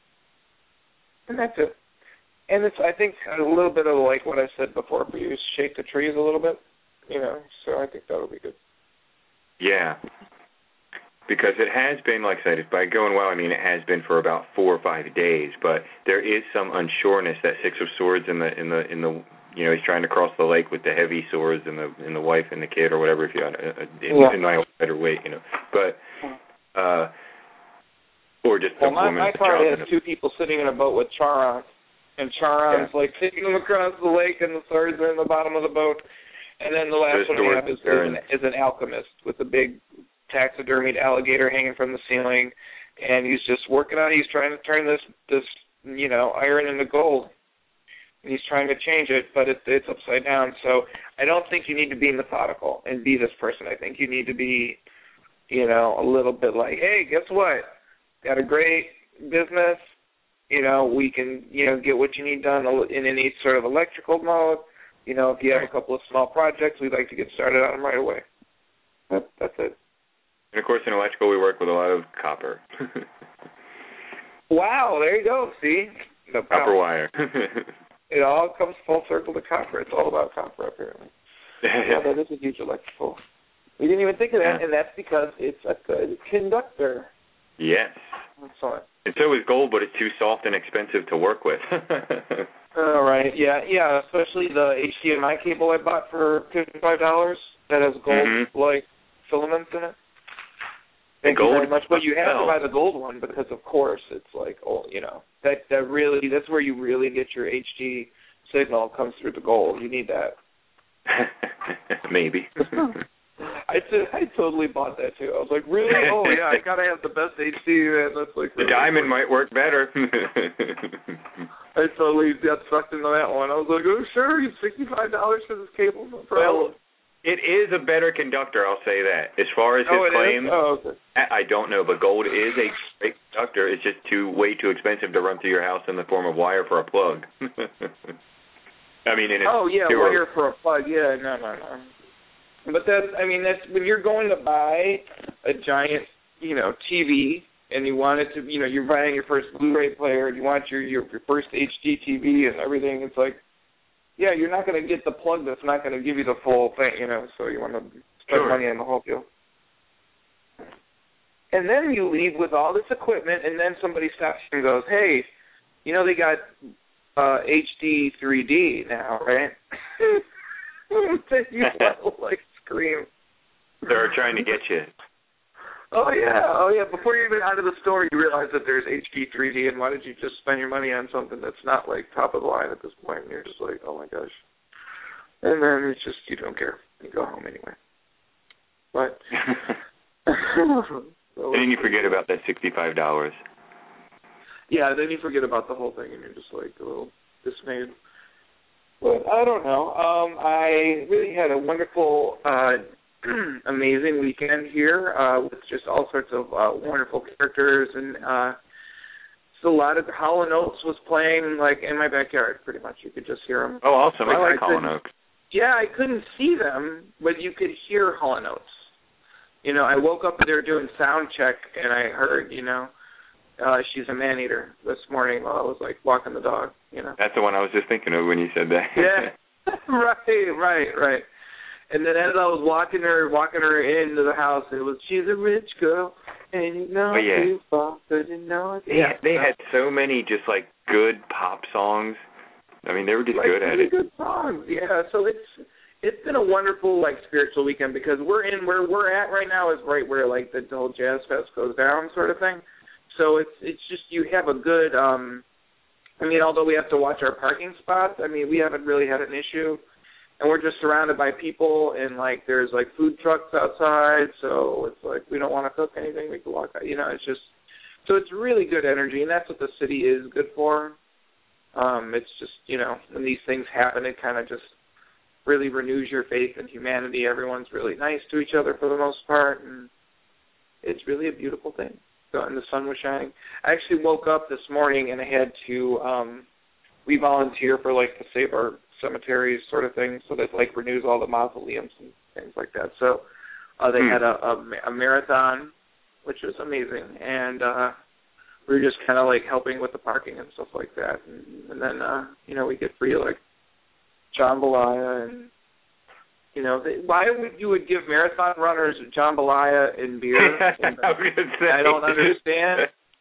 And that's it. And it's, I think, a little bit of like what I said before, for you, shake the trees a little bit, you know, so I think that'll be good. Yeah. Because it has been, like I said, by going well, I mean it has been for about four or five days, but there is some unsureness. That Six of Swords in the, in the, in the, you know, he's trying to cross the lake with the heavy swords and the, and the wife and the kid or whatever, if you had, uh, in, yeah. in my better weight, you know. But, uh, or just well, the my, woman. my card has two people sitting in a boat with Charon, and Charon's yeah. like taking them across the lake, and the swords are in the bottom of the boat. And then the last the one I have is, is, an, is an alchemist with a big taxidermied alligator hanging from the ceiling, and he's just working on. He's trying to turn this this you know iron into gold. And he's trying to change it, but it, it's upside down. So I don't think you need to be methodical and be this person. I think you need to be, you know, a little bit like, hey, guess what? Got a great business. You know, we can, you know, get what you need done in any sort of electrical mode. You know, if you have a couple of small projects, we'd like to get started on them right away. That, that's it. And, of course, in electrical, we work with a lot of copper. Wow, there you go. See? The copper wire. It all comes full circle to copper. It's all about copper, apparently. Yeah, that is a huge electrical. We didn't even think of that, yeah. And that's because it's a good conductor. Yes. Excellent. And so is gold, but it's too soft and expensive to work with. All right. Yeah, yeah. Especially the H D M I cable I bought for fifty-five dollars that has gold mm-hmm. like filaments in it. Thank you very much. But you have to buy the gold one because, of course, it's like, oh, you know, that that really that's where you really get your H D signal comes through the gold. You need that. Maybe. I, t- I totally bought that too. I was like, really? Oh yeah, I gotta have the best H D. Man. That's like the diamond might work better. I totally got sucked into that one. I was like, oh sure, you sixty-five dollars for this cable, no problem. Well, it is a better conductor, I'll say that. As far as his oh, claims, oh, okay. I don't know, but gold is a great conductor. It's just too way too expensive to run through your house in the form of wire for a plug. I mean, in oh yeah, pure... wire for a plug. Yeah, no, no, no. But that's, I mean, that's when you're going to buy a giant, you know, T V, and you want it to, you know, you're buying your first Blu-ray player, and you want your, your your first H D T V and everything. It's like, yeah, you're not going to get the plug that's not going to give you the full thing, you know. So you want to spend sure. money on the whole deal. And then you leave with all this equipment, and then somebody stops you and goes, hey, you know, they got uh, H D three D now, right? You want to, like, scream. They're trying to get you. Oh, yeah. Oh, yeah. Before you're even out of the store, you realize that there's H D three D, and why did you just spend your money on something that's not, like, top of the line at this point? And you're just like, oh, my gosh. And then it's just, you don't care. You go home anyway. But. And then you forget about that sixty-five dollars. Yeah, then you forget about the whole thing, and you're just, like, a little dismayed. But I don't know. Um, I really had a wonderful, uh, amazing weekend here uh, with just all sorts of uh, wonderful characters, and uh, so a lot of Hall and Oates was playing like in my backyard. Pretty much, you could just hear them. Oh, awesome! Like, I like Hall and Oates. Yeah, I couldn't see them, but you could hear Hall and Oates. You know, I woke up and they were doing sound check, and I heard, you know. Uh, she's a man-eater this morning while I was, like, walking the dog, you know. That's the one I was just thinking of when you said that. Yeah, right, right, right. And then as I was walking her, walking her into the house, it was, she's a rich girl, and you know oh, yeah. you fall, but you know it's... They, yeah, they had so many just, like, good pop songs. I mean, they were just like, good at really it. good songs, yeah. So it's it's been a wonderful, like, spiritual weekend because we're in, where we're at right now is right where, like, the whole Jazz Fest goes down sort of thing. So it's it's just you have a good, um, I mean, although we have to watch our parking spots, I mean, we haven't really had an issue. And we're just surrounded by people, and, like, there's, like, food trucks outside, so it's like we don't want to cook anything. We can walk out. You know, it's just, so it's really good energy, and that's what the city is good for. Um, it's just, you know, when these things happen, it kind of just really renews your faith in humanity. Everyone's really nice to each other for the most part, and it's really a beautiful thing. And the sun was shining. I actually woke up this morning and I had to, um, we volunteer for, like, the Save Our Cemeteries sort of thing, so that, like, renews all the mausoleums and things like that. So uh, they hmm. had a, a, a marathon, which was amazing, and uh, we were just kind of, like, helping with the parking and stuff like that. And, and then, uh, you know, we get free, like, jambalaya and, you know, they, why would you would give marathon runners jambalaya and beer? And, I, was gonna say. I don't understand.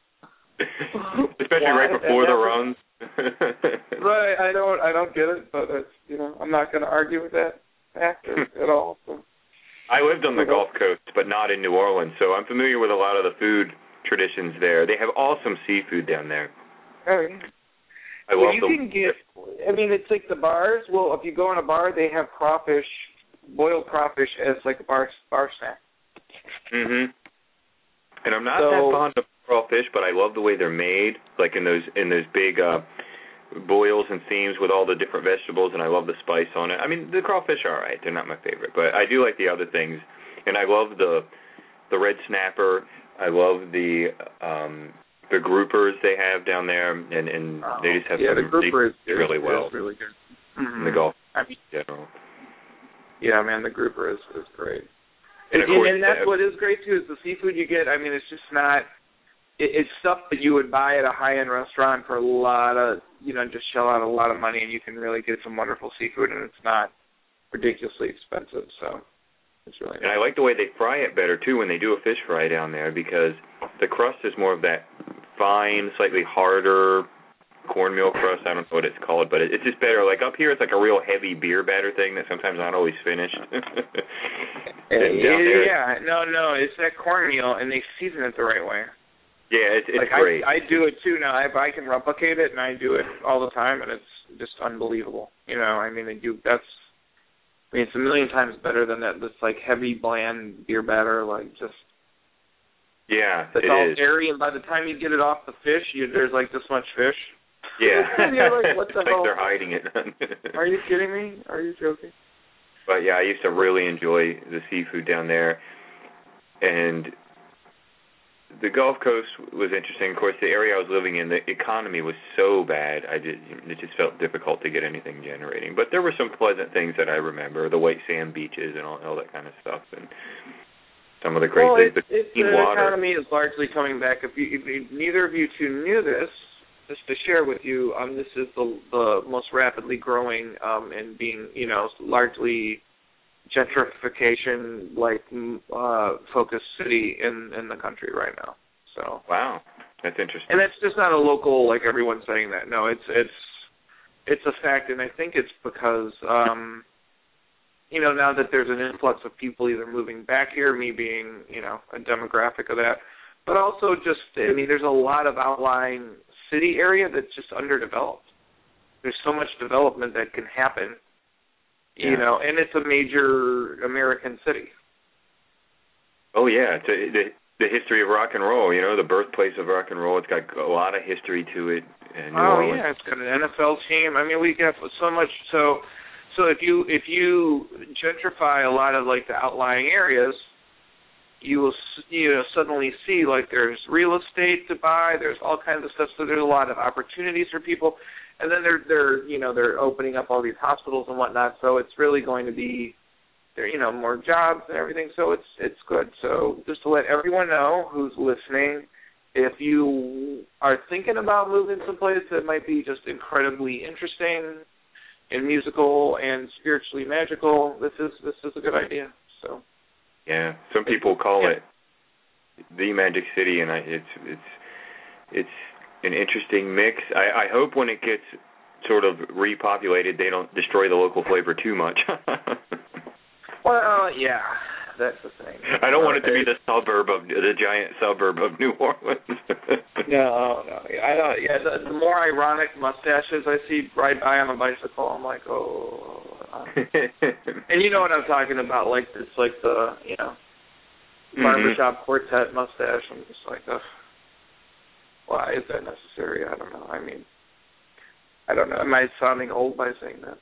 Especially right before the runs. Right, I don't, I don't get it, but it's, you know, I'm not going to argue with that factor at all. So. I lived on the Gulf Coast, but not in New Orleans, so I'm familiar with a lot of the food traditions there. They have awesome seafood down there. Oh, yeah. I well, love you the, can get, I mean, it's like the bars. Well, if you go in a bar, they have crawfish, boiled crawfish as like a bar bar snack. Mhm. And I'm not So, that fond of crawfish, but I love the way they're made, like in those in those big uh, boils and steams with all the different vegetables, and I love the spice on it. I mean, the crawfish are all right; they're not my favorite, but I do like the other things, and I love the the red snapper. I love the um, the groupers they have down there, and, and oh, they just have yeah, some the grouper is, is really well. Is really good. Mm-hmm. In the Gulf I mean, in general. Yeah, man, the grouper is is great. And, and, course, and that's yeah. what is great too, is the seafood you get. I mean, it's just not. It, it's stuff that you would buy at a high-end restaurant for a lot of, you know, just shell out a lot of money, and you can really get some wonderful seafood, and it's not ridiculously expensive. So it's really nice. And I like the way they fry it better too when they do a fish fry down there, because the crust is more of that fine, slightly harder cornmeal crust. I don't know what it's called, but it, it's just better. Like up here, it's like a real heavy beer batter thing that sometimes not always finished. And down there, yeah, no, no, it's that cornmeal, and they season it the right way. Yeah, it's, it's like great. I, I do it too now. If I can replicate it, and I do it all the time, and it's just unbelievable. You know, I mean, you that's. I mean, it's a million times better than that. This like heavy, bland beer batter, like just. Yeah, it's it all is. airy, and by the time you get it off the fish, you, there's like this much fish. Yeah. And you're like, what the it's hell? like they're hiding it. Are you kidding me? Are you joking? But yeah, I used to really enjoy the seafood down there, and the Gulf Coast was interesting. Of course, the area I was living in, the economy was so bad, I did, it just felt difficult to get anything generating. But there were some pleasant things that I remember, the white sand beaches and all, all that kind of stuff, and some of the great well, things. Well, the the water. economy is largely coming back. If, you, if you, neither of you two knew this, just to share with you, um, this is the, the most rapidly growing um, and being, you know, largely gentrification like uh, focused city in, in the country right now. So wow, that's interesting. And that's just not a local, like everyone's saying that. No, it's it's it's a fact, and I think it's because um, you know, now that there's an influx of people either moving back here, me being, you know, a demographic of that, but also just, I mean, there's a lot of outlying city area that's just underdeveloped. There's so much development that can happen, yeah. you know, and it's a major American city. Oh, yeah, it's a, the, the history of rock and roll, you know, the birthplace of rock and roll. It's got a lot of history to it. And New oh, Orleans. yeah, it's got an N F L team. I mean, we got so much, so... So if you if you gentrify a lot of like the outlying areas, you will you know suddenly see like there's real estate to buy, there's all kinds of stuff. So there's a lot of opportunities for people, and then they're they're you know they're opening up all these hospitals and whatnot. So it's really going to be there you know more jobs and everything. So it's it's good. So just to let everyone know who's listening, if you are thinking about moving someplace that might be just incredibly interesting and musical and spiritually magical, this is this is a good idea. So, yeah, some people call yeah. it the Magic City, and I, it's it's it's an interesting mix. I, I hope when it gets sort of repopulated, they don't destroy the local flavor too much. Well, uh, yeah, that's the thing. I don't want it to be the suburb of the giant suburb of New Orleans. no, no, I don't. Yeah, the, the more ironic mustaches I see ride by on a bicycle, I'm like, oh. Uh. And you know what I'm talking about? Like it's like the you know barbershop mm-hmm. quartet mustache. I'm just like, ugh. Why is that necessary? I don't know. I mean, I don't know. Am I sounding old by saying that?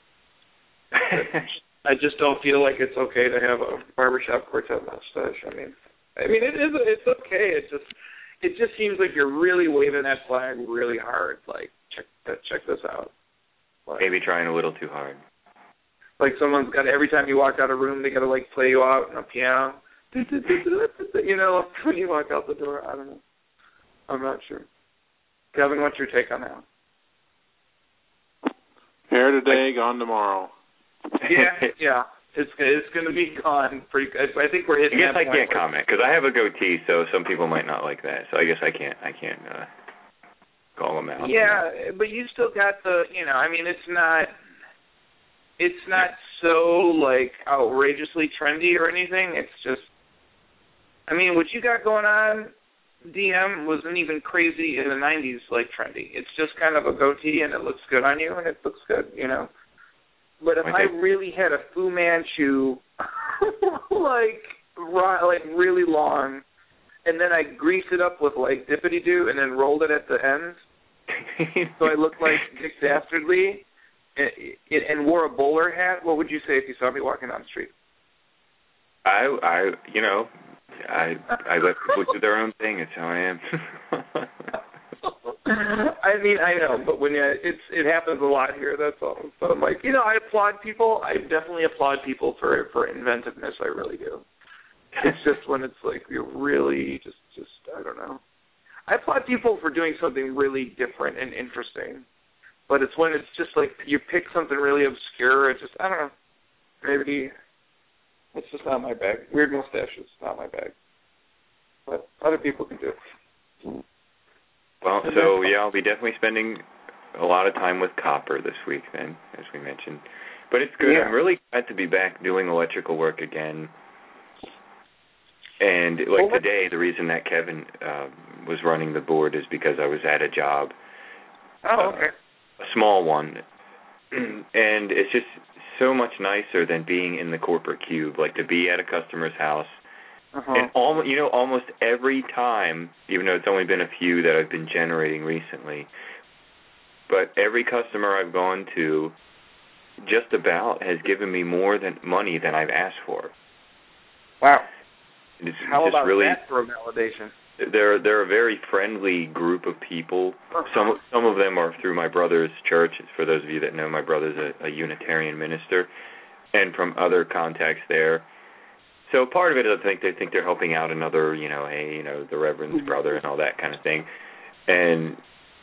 I just don't feel like it's okay to have a barbershop quartet mustache. I mean, I mean it is. It's okay. It just, it just seems like you're really waving that flag really hard. Like, check check this out. Like, maybe trying a little too hard. Like someone's got to, every time you walk out of a room, they got to like play you out on a piano. You know, when you walk out the door. I don't know. I'm not sure. Kevin, what's your take on that? Hair today, gone tomorrow. Yeah, yeah. It's it's going to be gone pretty. I think we're hitting. I guess that I point can't comment because I have a goatee, so some people might not like that. So I guess I can't. I can't uh, call them out. Yeah, but you still got the. You know, I mean, it's not. It's not so like outrageously trendy or anything. It's just. I mean, what you got going on, D M, wasn't even crazy in the nineties like trendy. It's just kind of a goatee and it looks good on you and it looks good, you know. But if I, I really had a Fu Manchu, like, raw, like really long, and then I greased it up with like Dippity Doo, and then rolled it at the ends, so I looked like Dick Dastardly, and, and wore a bowler hat. What would you say if you saw me walking down the street? I, I, you know, I, I let people do their own thing. It's how I am. I mean, I know, but when you, it's it happens a lot here. That's all. So I'm like, you know, I applaud people. I definitely applaud people for for inventiveness. I really do. It's just when it's like you're really just just I don't know. I applaud people for doing something really different and interesting, but it's when it's just like you pick something really obscure. It's just I don't know. Maybe it's just not my bag. Weird mustaches, not my bag. But other people can do it. Well, so yeah, I'll be definitely spending a lot of time with copper this week then, as we mentioned. But it's good. Yeah. I'm really glad to be back doing electrical work again. And like well, today, the reason that Kevin uh, was running the board is because I was at a job. Oh, okay. Uh, a small one. And it's just so much nicer than being in the corporate cube, like to be at a customer's house. Uh-huh. And almost, you know, almost every time, even though it's only been a few that I've been generating recently, but every customer I've gone to just about has given me more than money than I've asked for. Wow. It's How just about really, that for a validation? They're they're a very friendly group of people. Uh-huh. Some some of them are through my brother's church. For those of you that know, my brother's a, a Unitarian minister, and from other contacts there. So part of it is I think they think they're helping out another, you know, hey, you know, the Reverend's brother and all that kind of thing. And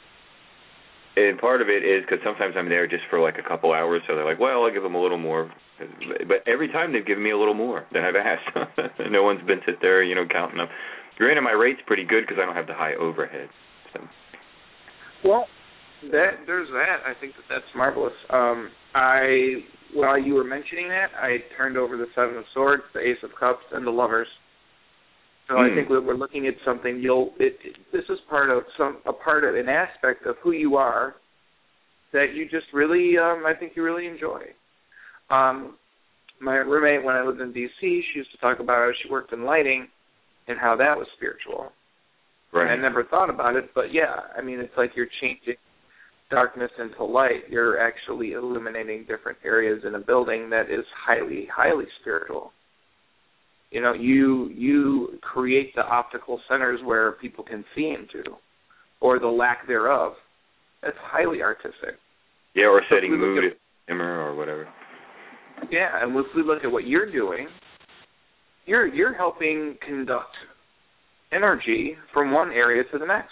and part of it is because sometimes I'm there just for like a couple hours, so they're like, well, I'll give them a little more. But every time they've given me a little more than I've asked. No one's been sit there, you know, counting up. Granted, my rate's pretty good because I don't have the high overhead. So. Well, that there's that. I think that that's marvelous. Um, I while you were mentioning that, I turned over the Seven of Swords, the Ace of Cups, and the Lovers. So mm. I think we're looking at something. You'll. It, it, this is part of some a part of an aspect of who you are that you just really. Um, I think you really enjoy. Um, my roommate, when I lived in D C, she used to talk about how she worked in lighting and how that was spiritual. Right. And I never thought about it, but yeah, I mean, it's like you're changing darkness into light. You're actually illuminating different areas in a building that is highly, highly spiritual. You know, you you create the optical centers where people can see into, or the lack thereof. That's highly artistic. Yeah, or so setting mood, at, dimmer, or whatever. Yeah, and if we look at what you're doing, you're you're helping conduct energy from one area to the next,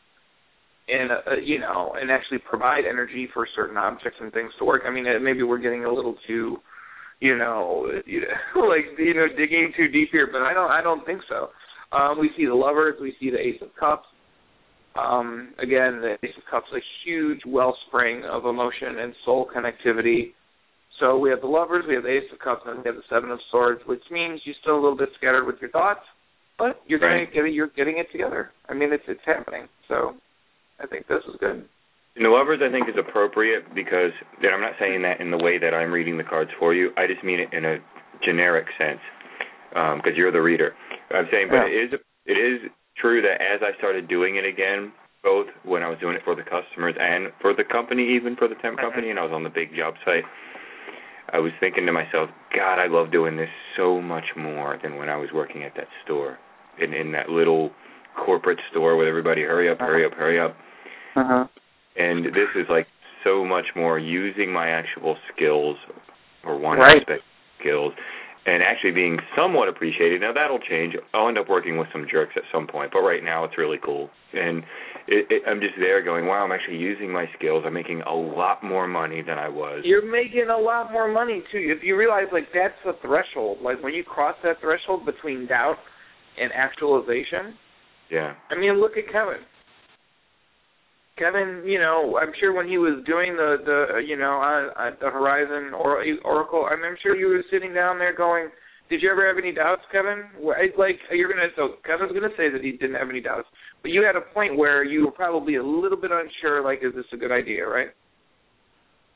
and uh, you know, and actually provide energy for certain objects and things to work. I mean, maybe we're getting a little too, you know, you know like you know, digging too deep here, but I don't I don't think so. Um, we see the Lovers, we see the Ace of Cups. Um, again, the Ace of Cups is a huge wellspring of emotion and soul connectivity. So we have the Lovers, we have the Ace of Cups, and we have the Seven of Swords, which means you're still a little bit scattered with your thoughts, but you're right. getting you're getting it together. I mean, it's it's happening. So I think this is good. And the Lovers, I think, is appropriate because and I'm not saying that in the way that I'm reading the cards for you. I just mean it in a generic sense because um, you're the reader. I'm saying, but yeah. it is it is true that as I started doing it again, both when I was doing it for the customers and for the company, even for the temp company, and I was on the big job site, I was thinking to myself, God, I love doing this so much more than when I was working at that store, in, in that little corporate store with everybody, hurry up, hurry up, hurry up. Uh-huh. And this is like so much more using my actual skills, or one right. aspect skills, and actually being somewhat appreciated. Now, that'll change. I'll end up working with some jerks at some point, but right now it's really cool. And it, it, I'm just there going, wow, I'm actually using my skills. I'm making a lot more money than I was. You're making a lot more money, too. If you realize, like, that's the threshold. Like, when you cross that threshold between doubt and actualization, yeah. I mean, look at Kevin. Kevin, you know, I'm sure when he was doing the, the you know, uh, the Horizon or Oracle, I'm sure you were sitting down there going, did you ever have any doubts, Kevin? Like, you're going to, so Kevin's going to say that he didn't have any doubts, but you had a point where you were probably a little bit unsure, like, is this a good idea, right?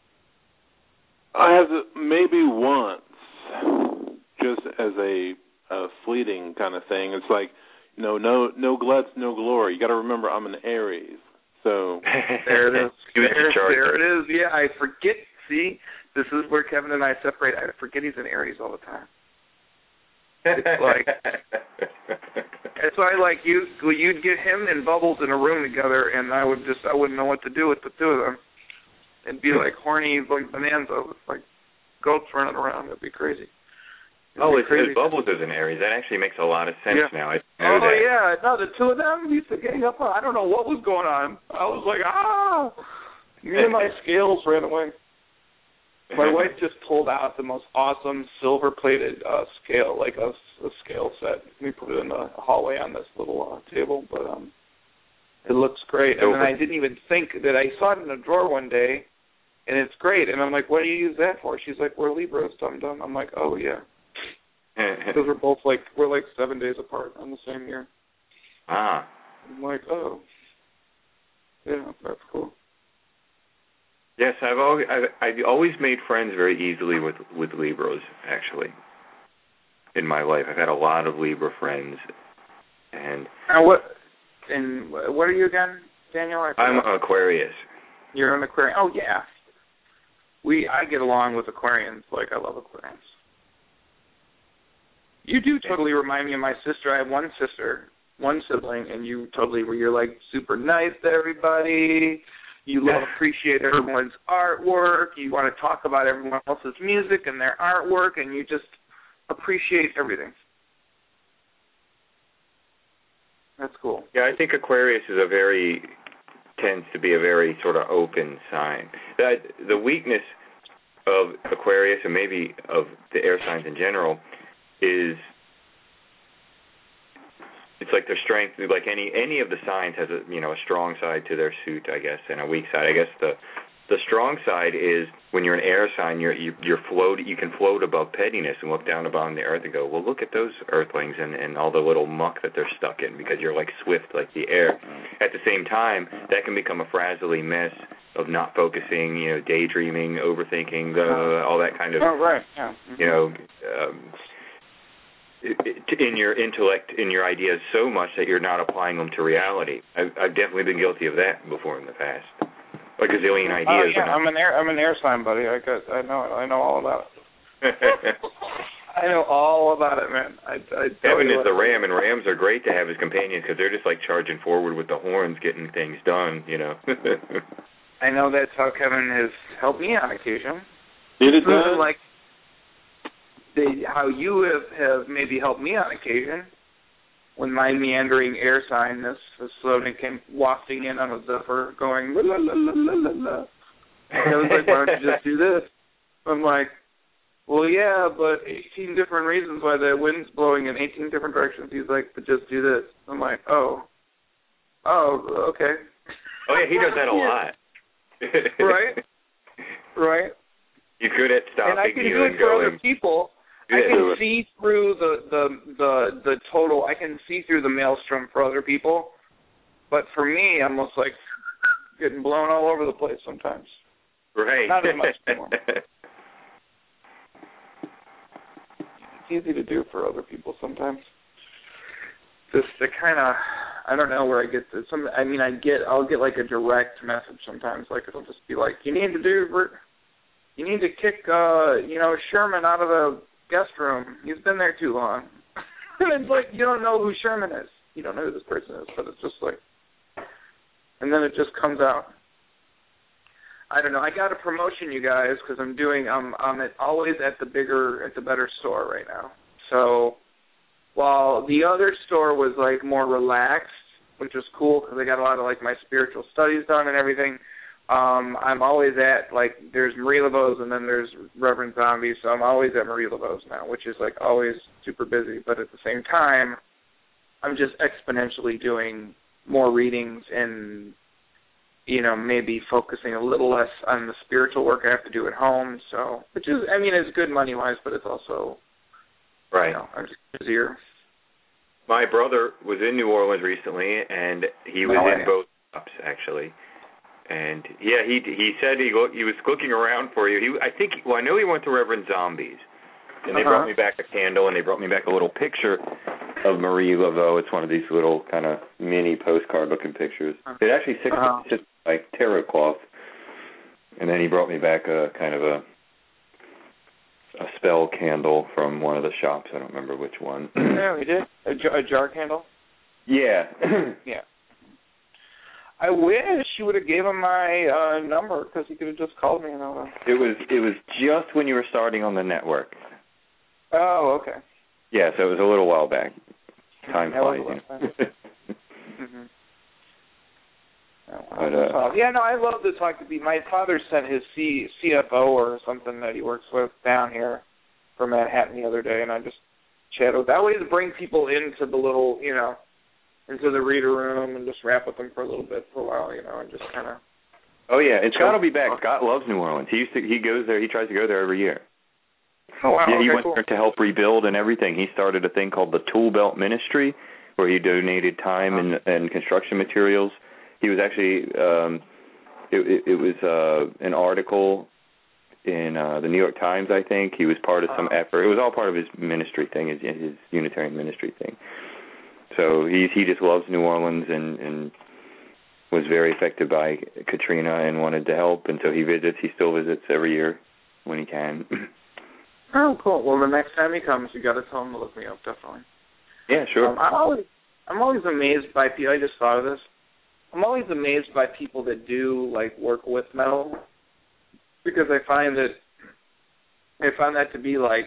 I have maybe once, just as a a fleeting kind of thing. It's like, you know, no no glutz, no glory. You got to remember, I'm an Aries, so there it is. there, there it is. Yeah, I forget. See, this is where Kevin and I separate. I forget he's an Aries all the time. It's like it's why like you you'd get him and Bubbles in a room together, and I would just I wouldn't know what to do with the two of them. It'd be like horny like bonanza with like goats running around. It'd be crazy. It'd oh, be it's, crazy. it's Bubbles is an Aries. That actually makes a lot of sense yeah. now. I know oh that. yeah, no, the two of them used to gang up on. I don't know what was going on. I was like, ah, me and my scales ran away. My wife just pulled out the most awesome silver-plated uh, scale, like a, a scale set. We put it in the hallway on this little uh, table, but um, it looks great. And then I didn't even think that I saw it in a drawer one day, and it's great. And I'm like, what do you use that for? She's like, we're Libras, dum-dum. I'm like, oh, yeah. Because we're both like, we're like seven days apart on the same year. Ah. I'm like, oh. Yeah, that's cool. Yes, I've always I've, I've always made friends very easily with with Libras. Actually, in my life, I've had a lot of Libra friends, and and what and what are you again, Daniel? I'm an Aquarius. You're an Aquarian. Oh yeah, we I get along with Aquarians. Like I love Aquarians. You do totally remind me of my sister. I have one sister, one sibling, and you totally where you're like super nice to everybody. You love appreciate everyone's artwork. You want to talk about everyone else's music and their artwork, and you just appreciate everything. That's cool. Yeah, I think Aquarius is a very tends to be a very sort of open sign. That the weakness of Aquarius, and maybe of the air signs in general, is it's like their strength. Like any any of the signs has a you know a strong side to their suit, I guess, and a weak side. I guess the the strong side is when you're an air sign, you're you, you're float. You can float above pettiness and look down upon the earth and go, well, look at those earthlings and, and all the little muck that they're stuck in because you're like swift like the air. At the same time, that can become a frazzly mess of not focusing, you know, daydreaming, overthinking, uh, all that kind of. Oh right. Yeah. Mm-hmm. You know. Um, in your intellect, in your ideas so much that you're not applying them to reality. I've, I've definitely been guilty of that before in the past. Like a zillion ideas. Oh, yeah, I'm an air, I'm an air sign, buddy. I got, I know, I know all about it. I know all about it, man. I, I Evan is the ram, and rams are great to have as companions because they're just like charging forward with the horns, getting things done. You know. I know that's how Kevin has helped me on occasion. Did it uh, like. They, how you have, have maybe helped me on occasion when my meandering air sign, this, this slogan came wafting in on a zephyr going, la la la la la la. And I was like, why don't you just do this? I'm like, well, yeah, but eighteen different reasons why the wind's blowing in eighteen different directions. He's like, but just do this. I'm like, oh. Oh, okay. Oh, yeah, he does that a lot. Right? Right? You're good at stopping and I can you do it and for going. Other people. I can see through the, the the the total. I can see through the maelstrom for other people, but for me, I'm almost like getting blown all over the place sometimes. Right. Not as much anymore. It's easy to do for other people sometimes. Just to kind of, I don't know where I get this. Some, I mean, I get, I'll get like a direct message sometimes. Like it'll just be like, you need to do, you need to kick, uh, you know, Sherman out of the guest room. He's been there too long. And it's like, you don't know who Sherman is. You don't know who this person is, but it's just like, and then it just comes out. I don't know. I got a promotion, you guys, because I'm doing, I'm, I'm at, always at the bigger, at the better store right now. So while the other store was like more relaxed, which was cool because I got a lot of like my spiritual studies done and everything, Um, I'm always at, like, there's Marie Laveau's and then there's Reverend Zombie, so I'm always at Marie Laveau's now, which is, like, always super busy. But at the same time, I'm just exponentially doing more readings and, you know, maybe focusing a little less on the spiritual work I have to do at home. So, which is, I mean, it's good money-wise, but it's also, right. You know, I'm just busier. My brother was in New Orleans recently, and he was oh, in yeah. both shops, actually. And yeah, he he said he look, he was looking around for you. He I think well I know he went to Reverend Zombies, And they uh-huh. brought me back a candle, and they brought me back a little picture of Marie Laveau. It's one of these little kind of mini postcard-looking pictures. It actually sits uh-huh. just like tarot cloth. And then he brought me back a kind of a a spell candle from one of the shops. I don't remember which one. Yeah, we did. A, jar, a jar candle? Yeah. Yeah. I wish you would have gave him my uh, number because he could have just called me. And all that. It was it was just when you were starting on the network. Oh, okay. Yeah, so it was a little while back. Time that flies. Was a little mm-hmm. oh, but, uh, yeah, no, I love to talk to people. My father sent his C, CFO or something that he works with down here from Manhattan the other day, and I just chatted with. That way to bring people into the little, you know, into the reader room and just rap with them for a little bit for a while, you know, and just kind of. Oh yeah, and Scott will be back. Scott loves New Orleans. He used to. He goes there. He tries to go there every year. Oh wow! Yeah, he okay, went cool. there to help rebuild and everything. He started a thing called the Tool Belt Ministry, where he donated time and, and construction materials. He was actually. Um, it, it, it was uh, an article in uh, the New York Times, I think. He was part of some effort. It was all part of his ministry thing, his, his Unitarian ministry thing. So he he just loves New Orleans and, and was very affected by Katrina and wanted to help, and so he visits. He still visits every year when he can. Oh, cool. Well, the next time he comes, you got to tell him to look me up, definitely. Yeah, sure. Um, I'm always I'm always amazed by people. I just thought of this. I'm always amazed by people that do like work with metal, because I find that I find that to be like.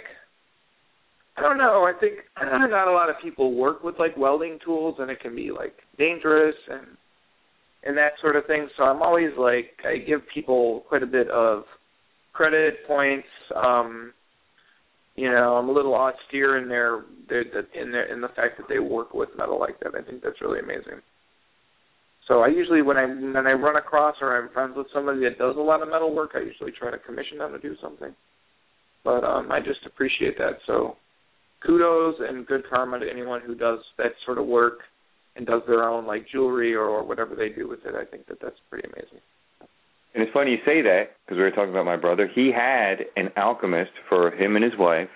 I don't know. I think I don't know, not a lot of people work with like welding tools, and it can be like dangerous and and that sort of thing. So I'm always like I give people quite a bit of credit points. Um, you know, I'm a little austere in their, their in their in the fact that they work with metal like that. I think that's really amazing. So I usually when I when I run across or I'm friends with somebody that does a lot of metal work, I usually try to commission them to do something. But um, I just appreciate that. So. Kudos and good karma to anyone who does that sort of work and does their own like jewelry or, or whatever they do with it. I think that that's pretty amazing. And it's funny you say that because we were talking about my brother. He had an alchemist for him and his wife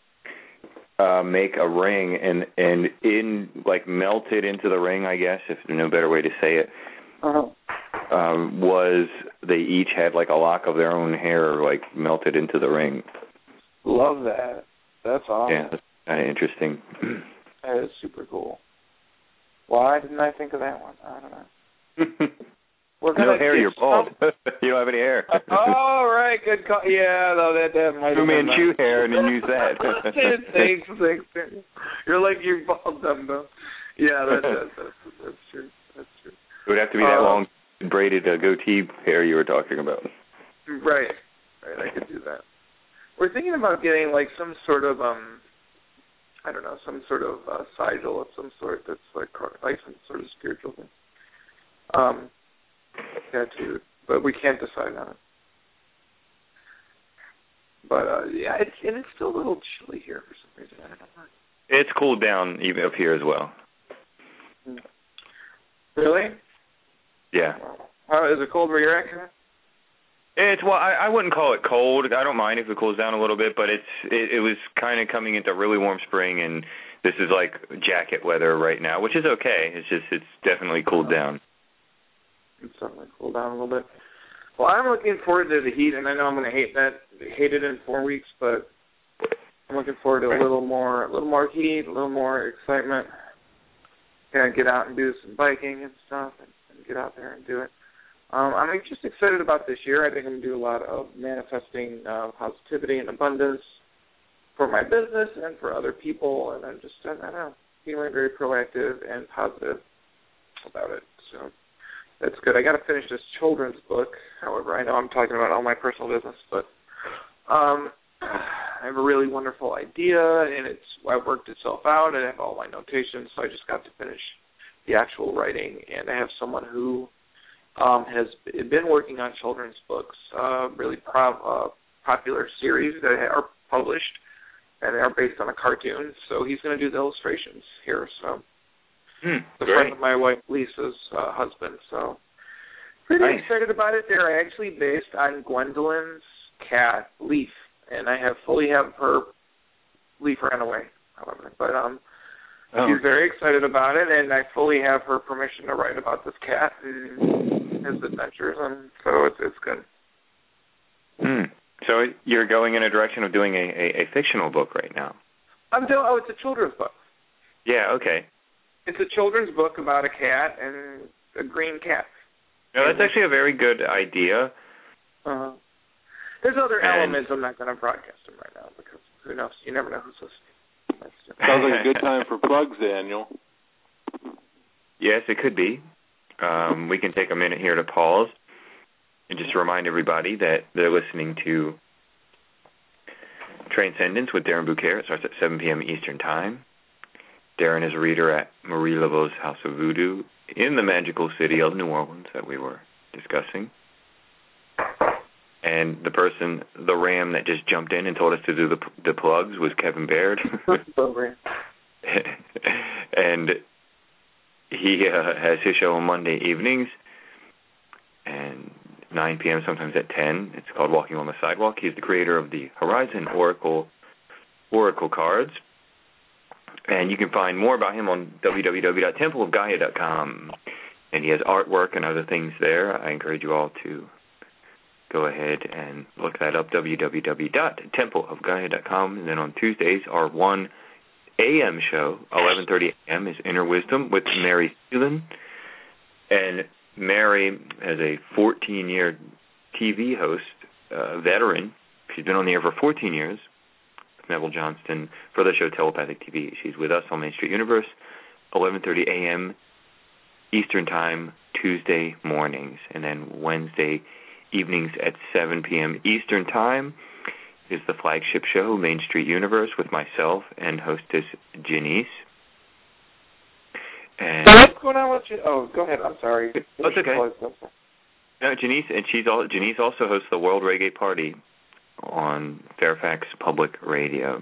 uh, make a ring, and and in like melted into the ring, I guess, if there's no better way to say it, uh-huh. um, was they each had like a lock of their own hair like melted into the ring. Love that. That's awesome. Yeah. That's kind of interesting. That is super cool. Why didn't I think of that one? I don't know. We're gonna no hair, you're bald. You don't have any hair. uh, oh, right, good call. Yeah, no, that, that might Fu have been Manchu hair and then use that. thanks, thanks. You're like, you're bald, dumb, though. Yeah, that, that, that's, that's true. That's true. It would have to be that uh, long braided uh, goatee hair you were talking about. Right. Right, I could do that. We're thinking about getting, like, some sort of, um, I don't know, some sort of uh, sigil of some sort that's, like, like some sort of spiritual thing. Um, tattooed, but we can't decide on it. But, uh, yeah, it's, and it's still a little chilly here for some reason. I don't know why. It's cooled down even up here as well. Really? Yeah. How, is it cold where you're at? It's well, I, I wouldn't call it cold. I don't mind if it cools down a little bit, but it's it, it was kind of coming into really warm spring, and this is like jacket weather right now, which is okay. It's just it's definitely cooled down. It's definitely cooled down a little bit. Well, I'm looking forward to the heat, and I know I'm going to hate that, hate it in four weeks, but I'm looking forward to a little more, a little more heat, a little more excitement. Kind of get out and do some biking and stuff, and, and get out there and do it. Um, I'm just excited about this year. I think I'm going to do a lot of manifesting uh, positivity and abundance for my business and for other people, and I'm just, I don't know, feeling very proactive and positive about it. So that's good. I got to finish this children's book. However, I know I'm talking about all my personal business, but um, I have a really wonderful idea, and it's I've worked itself out. I have all my notations, so I just got to finish the actual writing, and I have someone who Um, has been working on children's books, uh, really pro- uh, popular series that are published, and they are based on a cartoon. So he's going to do the illustrations here. So hmm, the great. friend of my wife Lisa's uh, husband. So pretty nice. excited about it. They're actually based on Gwendolyn's cat Leaf, and I have fully have her leave her away, however. But um, oh. she's very excited about it, and I fully have her permission to write about this cat and his adventures, and so it's it's good. Hmm. So you're going in a direction of doing a, a, a fictional book right now. I'm doing. Oh, it's a children's book. Yeah. Okay. It's a children's book about a cat and a green cat. No, that's actually a very good idea. Uh-huh. There's other and elements. I'm not going to broadcast them right now because who knows? You never know who's listening. Sounds like a good time for plugs, Daniel. Yes, it could be. Um, we can take a minute here to pause and just remind everybody that they're listening to Transcendence with Darren Bouquet. It starts at seven p.m. Eastern Time. Darren is a reader at Marie Laveau's House of Voodoo in the magical city of New Orleans that we were discussing. And the person, the ram that just jumped in and told us to do the the plugs was Kevin Baird. And he uh, has his show on Monday evenings and nine p.m., sometimes at ten. It's called Walking on the Sidewalk. He's the creator of the Horizon Oracle Oracle cards. And you can find more about him on w w w dot temple of gaia dot com. And he has artwork and other things there. I encourage you all to go ahead and look that up, w w w dot temple of gaia dot com. And then on Tuesdays, our one a.m. show, eleven thirty a.m., is Inner Wisdom with Mary Phelan. And Mary has a fourteen-year T V host, uh, veteran. She's been on the air for fourteen years. Neville Johnston for the show Telepathic T V. She's with us on Main Street Universe, eleven thirty a.m. Eastern Time, Tuesday mornings. And then Wednesday evenings at seven p.m. Eastern Time is the flagship show, Main Street Universe, with myself and hostess Janice. And so what's going on with you? Oh, go ahead. I'm sorry. Oh, it's okay. No, Janice, and she's all, Janice also hosts the World Reggae Party on Fairfax Public Radio.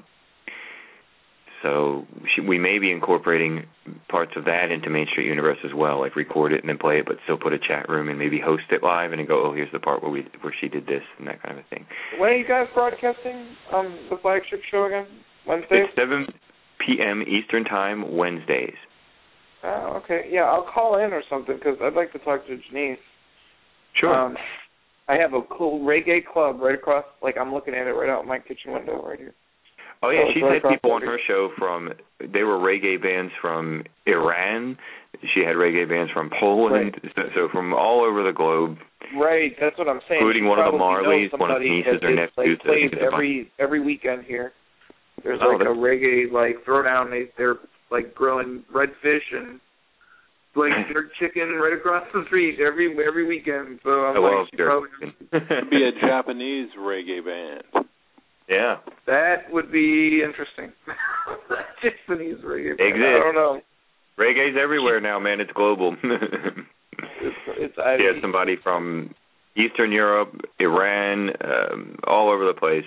So she, we may be incorporating parts of that into Main Street Universe as well, like record it and then play it, but still put a chat room and maybe host it live and then go, oh, here's the part where we where she did this and that kind of a thing. When are you guys broadcasting um, the flagship show again? Wednesdays? It's seven p.m. Eastern Time, Wednesdays. Oh, okay. Yeah, I'll call in or something because I'd like to talk to Janice. Sure. Um, I have a cool reggae club right across, like I'm looking at it right out my kitchen window right here. Oh, yeah, so she's right had people on her show from, they were reggae bands from Iran. She had reggae bands from Poland, right. so, so from all over the globe. Right, that's what I'm saying. Including she one of the Marleys, one of the nieces or nephews. Like, plays every, every weekend here. There's oh, like a reggae, like, throwdown. They, they're, like, grilling redfish and like jerk chicken right across the street every every weekend. So I'm I like, love jerk chicken. It'd be a Japanese reggae band. Yeah, that would be interesting. Japanese reggae band. Exists. I don't know. Reggae's everywhere now, man. It's global. it's it's. I yeah, somebody from Eastern Europe, Iran, um, all over the place.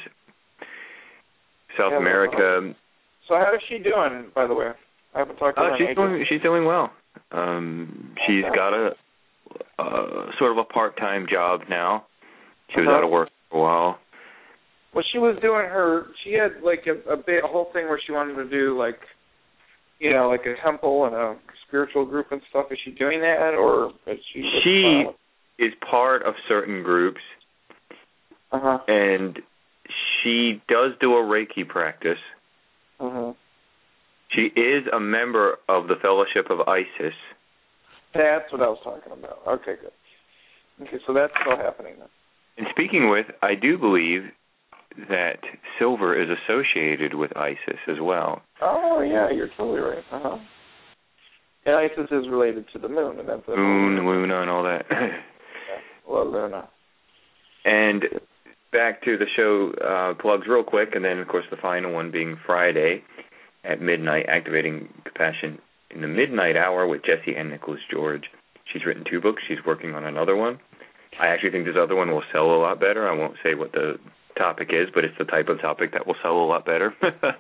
South yeah, America. So how is she doing, by the way? I haven't talked to oh, her. She's doing, she's doing well. Um, she's got a uh, sort of a part-time job now. She was uh-huh. out of work for a while. Well, she was doing her. She had like a, a, bit, a whole thing where she wanted to do like, you know, like a temple and a spiritual group and stuff. Is she doing that, or is she? Just she violent? is part of certain groups, uh-huh. and she does do a Reiki practice. Uh-huh. She is a member of the Fellowship of Isis. That's what I was talking about. Okay, good. Okay, so that's still happening then. And speaking with, I do believe that silver is associated with Isis as well. Oh, yeah, you're totally right. Uh-huh. And Isis is related to the moon. And that's the moon, Luna, and all that. Yeah. Well, Luna. And back to the show uh, plugs real quick, and then, of course, the final one being Friday at midnight, Activating Compassion in the Midnight Hour with Jessie and Nicholas George. She's written two books. She's working on another one. I actually think this other one will sell a lot better. I won't say what the topic is, but it's the type of topic that will sell a lot better.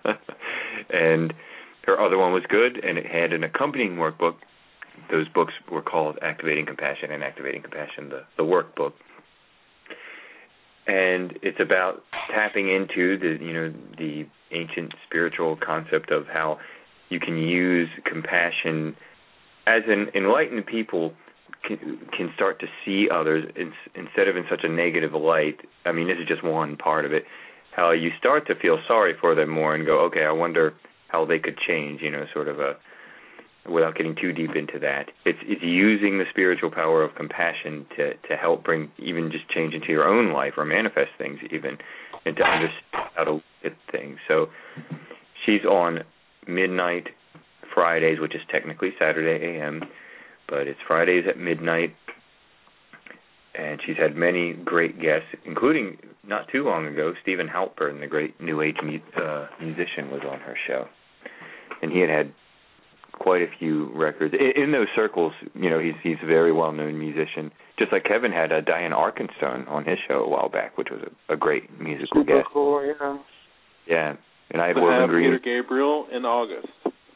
And her other one was good, and it had an accompanying workbook. Those books were called Activating Compassion and Activating Compassion, the, the workbook. And it's about tapping into the, you know, the ancient spiritual concept of how you can use compassion as an enlightened people can, can start to see others in, instead of in such a negative light. I mean, this is just one part of it. How you start to feel sorry for them more and go, okay, I wonder how they could change, you know, sort of a, without getting too deep into that. It's, it's using the spiritual power of compassion to, to help bring even just change into your own life or manifest things even, and to understand how to look at things. So she's on midnight Fridays, which is technically Saturday A M, but it's Fridays at midnight, and she's had many great guests, including not too long ago, Stephen Halpern, the great New Age mu- uh, musician, was on her show, and he had had quite a few records in, in those circles. You know, he's he's a very well-known musician. Just like Kevin had uh, Diane Arkenstone on his show a while back, which was a, a great musical Super guest. Cool, yeah. Yeah, and I had to William have Green. Peter Gabriel in August.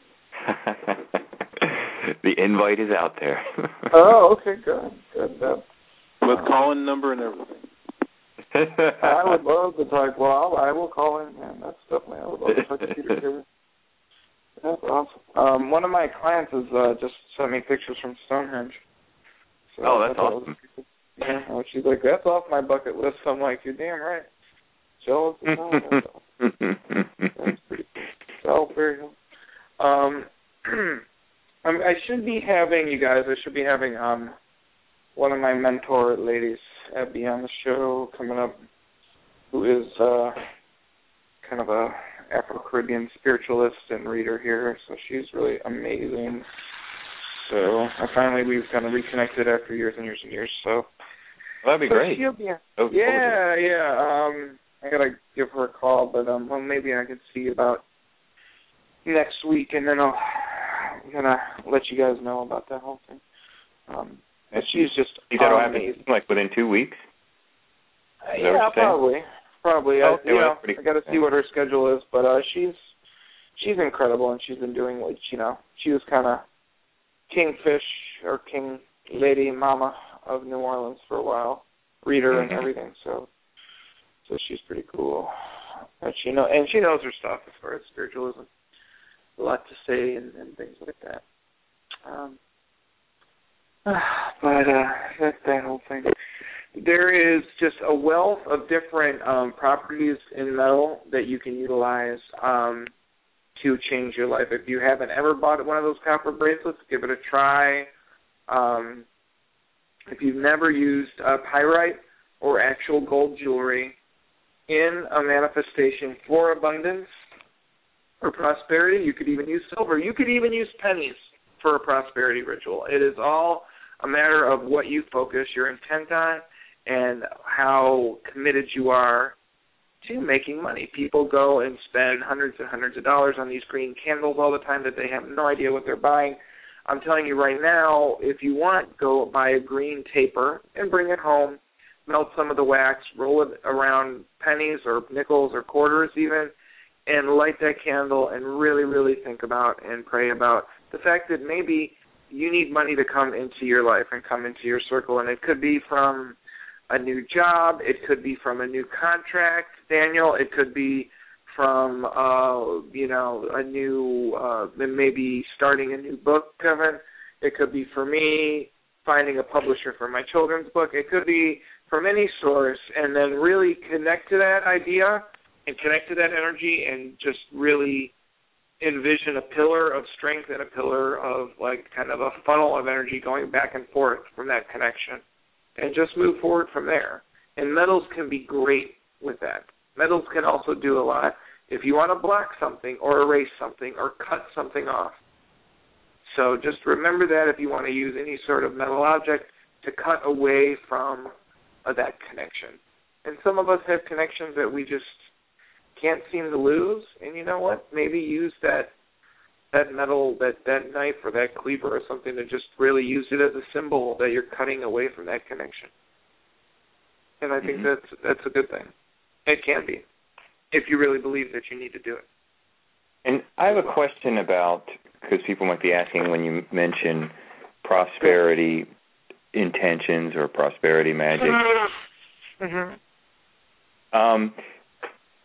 The invite is out there. Oh, okay, good, good. That, With call-in number and everything. I would love to talk. Well, I will call in, man. That's definitely. I would love to talk to Peter Gabriel. That's awesome. Um, one of my clients has uh, just sent me pictures from Stonehenge. So oh, that's awesome. Was, yeah, well, she's like, that's off my bucket list. I'm like, you're damn right. Jealous as hell. That's pretty cool. Oh, very cool. Um, I, mean, I should be having, you guys, I should be having um, one of my mentor ladies, Abby, on the show coming up, who is uh, kind of a Afro-Caribbean spiritualist and reader here, so she's really amazing. So I finally, we've kind of reconnected after years and years and years, so. Well, that'd be so great. She'll be, oh, yeah, yeah, um, I gotta give her a call, but um, well, maybe I can see about next week, and then I'll, I'm gonna let you guys know about that whole thing. Um, and she's just you said it'll happen amazing. like within two weeks? Uh, yeah, probably. Probably. Oh, I, you well, know, pretty, I got to see yeah. what her schedule is, but uh, she's she's incredible, and she's been doing what you know. She was kind of kingfish or king lady mama of New Orleans for a while, reader mm-hmm. and everything. So, so she's pretty cool. And she know and she knows her stuff as far as spiritualism. A lot to say and, and things like that. Um, but uh, that's that whole thing. There is just a wealth of different um, properties in metal that you can utilize um, to change your life. If you haven't ever bought one of those copper bracelets, give it a try. Um, if you've never used uh, pyrite or actual gold jewelry in a manifestation for abundance or prosperity, you could even use silver. You could even use pennies for a prosperity ritual. It is all a matter of what you focus your intent on and how committed you are to making money. People go and spend hundreds and hundreds of dollars on these green candles all the time that they have no idea what they're buying. I'm telling you right now, if you want, go buy a green taper and bring it home, melt some of the wax, roll it around pennies or nickels or quarters even, and light that candle and really, really think about and pray about the fact that maybe you need money to come into your life and come into your circle, and it could be from a new job, it could be from a new contract, Daniel, it could be from, uh, you know, a new, uh, maybe starting a new book, Kevin. It could be for me finding a publisher for my children's book. It could be from any source, and then really connect to that idea and connect to that energy and just really envision a pillar of strength and a pillar of, like, kind of a funnel of energy going back and forth from that connection. And just move forward from there. And metals can be great with that. Metals can also do a lot if you want to block something or erase something or cut something off. So just remember that if you want to use any sort of metal object to cut away from uh, that connection. And some of us have connections that we just can't seem to lose. And you know what? Maybe use that that metal, that, that knife or that cleaver or something to just really use it as a symbol that you're cutting away from that connection. And I think mm-hmm. that's that's a good thing. It can be, if you really believe that you need to do it. And I have a question about, because people might be asking when you mention prosperity intentions or prosperity magic. Mm-hmm. Um,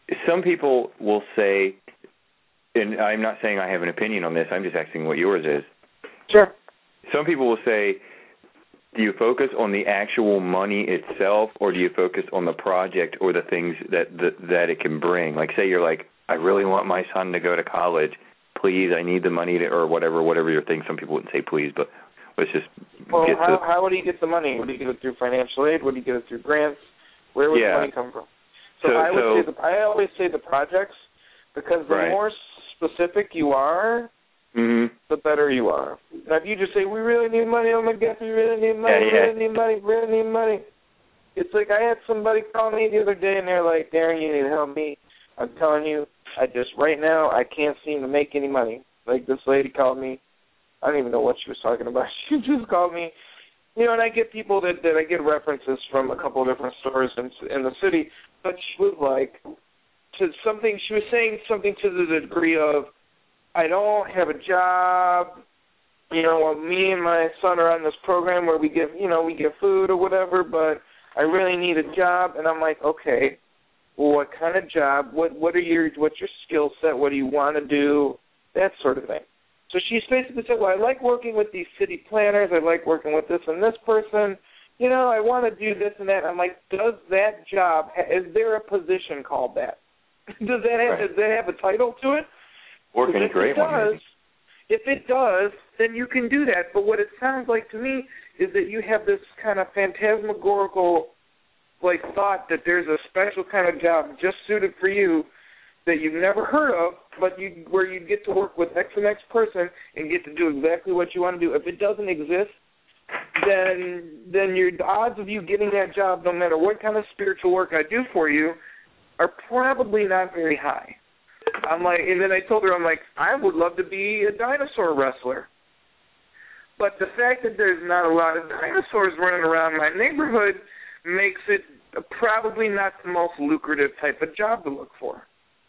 some people will say, and I'm not saying I have an opinion on this, I'm just asking what yours is. Sure. Some people will say, do you focus on the actual money itself, or do you focus on the project or the things that that, that it can bring? Like, say you're like, I really want my son to go to college. Please, I need the money to, or whatever, whatever your thing. Some people wouldn't say please, but let's just well, get how, to... how would he get the money? Would he get it through financial aid? Would he get it through grants? Where would yeah. the money come from? So, so I would so, say the, I always say the projects, because the right. more specific you are, mm-hmm. the better you are. Now, if you just say, we really need money, oh my God, we really need money, yeah, we yeah. really need money, we really need money. It's like I had somebody call me the other day, and they're like, Darren, you need to help me. I'm telling you, I just, right now, I can't seem to make any money. Like, this lady called me. I don't even know what she was talking about. She just called me. You know, and I get people that, that I get references from a couple of different stores in, in the city, but she was like, to something, she was saying something to the degree of, I don't have a job, you know, me and my son are on this program where we get, you know, we get food or whatever, but I really need a job. And I'm like, okay, well, what kind of job? What what are your, what's your skill set? What do you want to do? That sort of thing. So she's basically said, well, I like working with these city planners. I like working with this and this person. You know, I want to do this and that. I'm like, does that job, is there a position called that? does that have, right. does that have a title to it? Working a great one. Does, if it does, then you can do that. But what it sounds like to me is that you have this kind of phantasmagorical, like, thought that there's a special kind of job just suited for you that you've never heard of, but you where you get to work with X and X person and get to do exactly what you want to do. If it doesn't exist, then then your the odds of you getting that job, no matter what kind of spiritual work I do for you, are probably not very high. I'm like, and then I told her, I'm like, I would love to be a dinosaur wrestler. But the fact that there's not a lot of dinosaurs running around my neighborhood makes it probably not the most lucrative type of job to look for.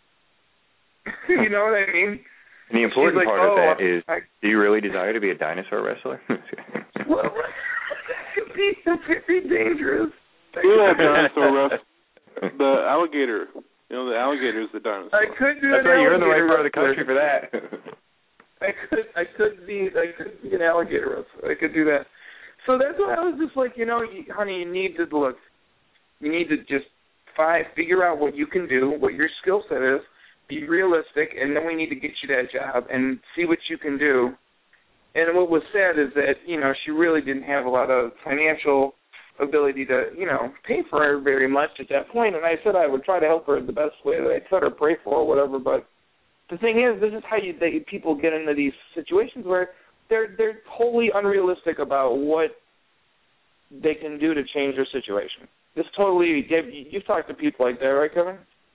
You know what I mean? And the important like, part oh, of that is, I, do you really desire to be a dinosaur wrestler? well, that could be, that could be dangerous. Yeah, dinosaur wrestler. The alligator. You know, the alligator is the dinosaur. I could do That's an right, you're in the right alligator part of the country for that. I could, I could be, I could be an alligator wrestler. I could do that. So that's why I was just like, you know, you, honey, you need to look. You need to just find, figure out what you can do, what your skill set is. Be realistic, and then we need to get you that job and see what you can do. And what was said is that, you know, she really didn't have a lot of financial ability to, you know, pay for her very much at that point. And I said I would try to help her the best way that I could or pray for her or whatever. But the thing is, this is how you they, people get into these situations where they're they're totally unrealistic about what they can do to change their situation. It's totally, you've talked to people like that, right, Kevin?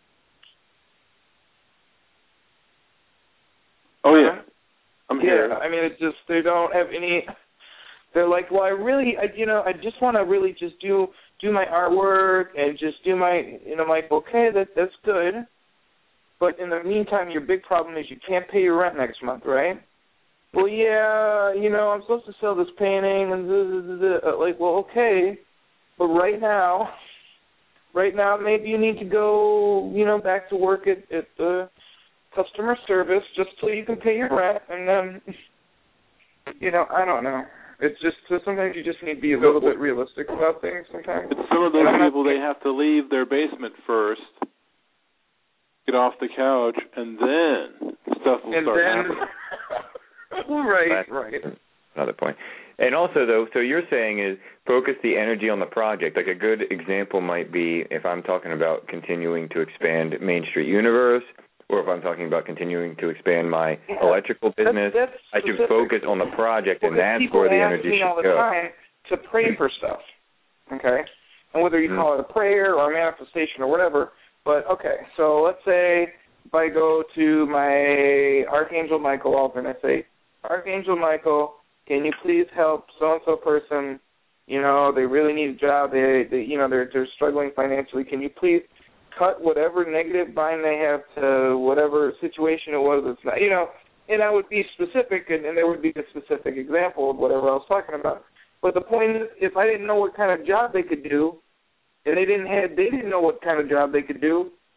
Oh, yeah. I'm yeah, here. I mean, it's just, they don't have any, they're like, well, I really, I, you know, I just want to really just do do my artwork and just do my, you know, I'm like, okay, that, that's good. But in the meantime, your big problem is you can't pay your rent next month, right? Well, yeah, you know, I'm supposed to sell this painting and blah, blah, blah, blah. Like, well, okay, but right now, right now, maybe you need to go, you know, back to work at, at the customer service just so you can pay your rent, and then, you know, I don't know. It's just, so sometimes you just need to be a little bit realistic about things sometimes. It's some of those people, they have to leave their basement first, get off the couch, and then stuff will and start then, happening. right, right. Another point. And also, though, so you're saying is focus the energy on the project. Like a good example might be if I'm talking about continuing to expand Main Street Universe, or if I'm talking about continuing to expand my yeah. electrical business, that's, that's I should focus on the project, and that's where the energy should go. People ask me all the go. time to pray for stuff, okay? And whether you mm-hmm. call it a prayer or a manifestation or whatever, but, okay, so let's say if I go to my Archangel Michael altar and I say, Archangel Michael, can you please help so-and-so person? You know, they really need a job. They, they you know, they're they're struggling financially. Can you please cut whatever negative bind they have to whatever situation it was. It's not, you know, and I would be specific, and, and there would be a specific example of whatever I was talking about. But the point is, if I didn't know what kind of job they could do, and they didn't have, they didn't know what kind of job they could do,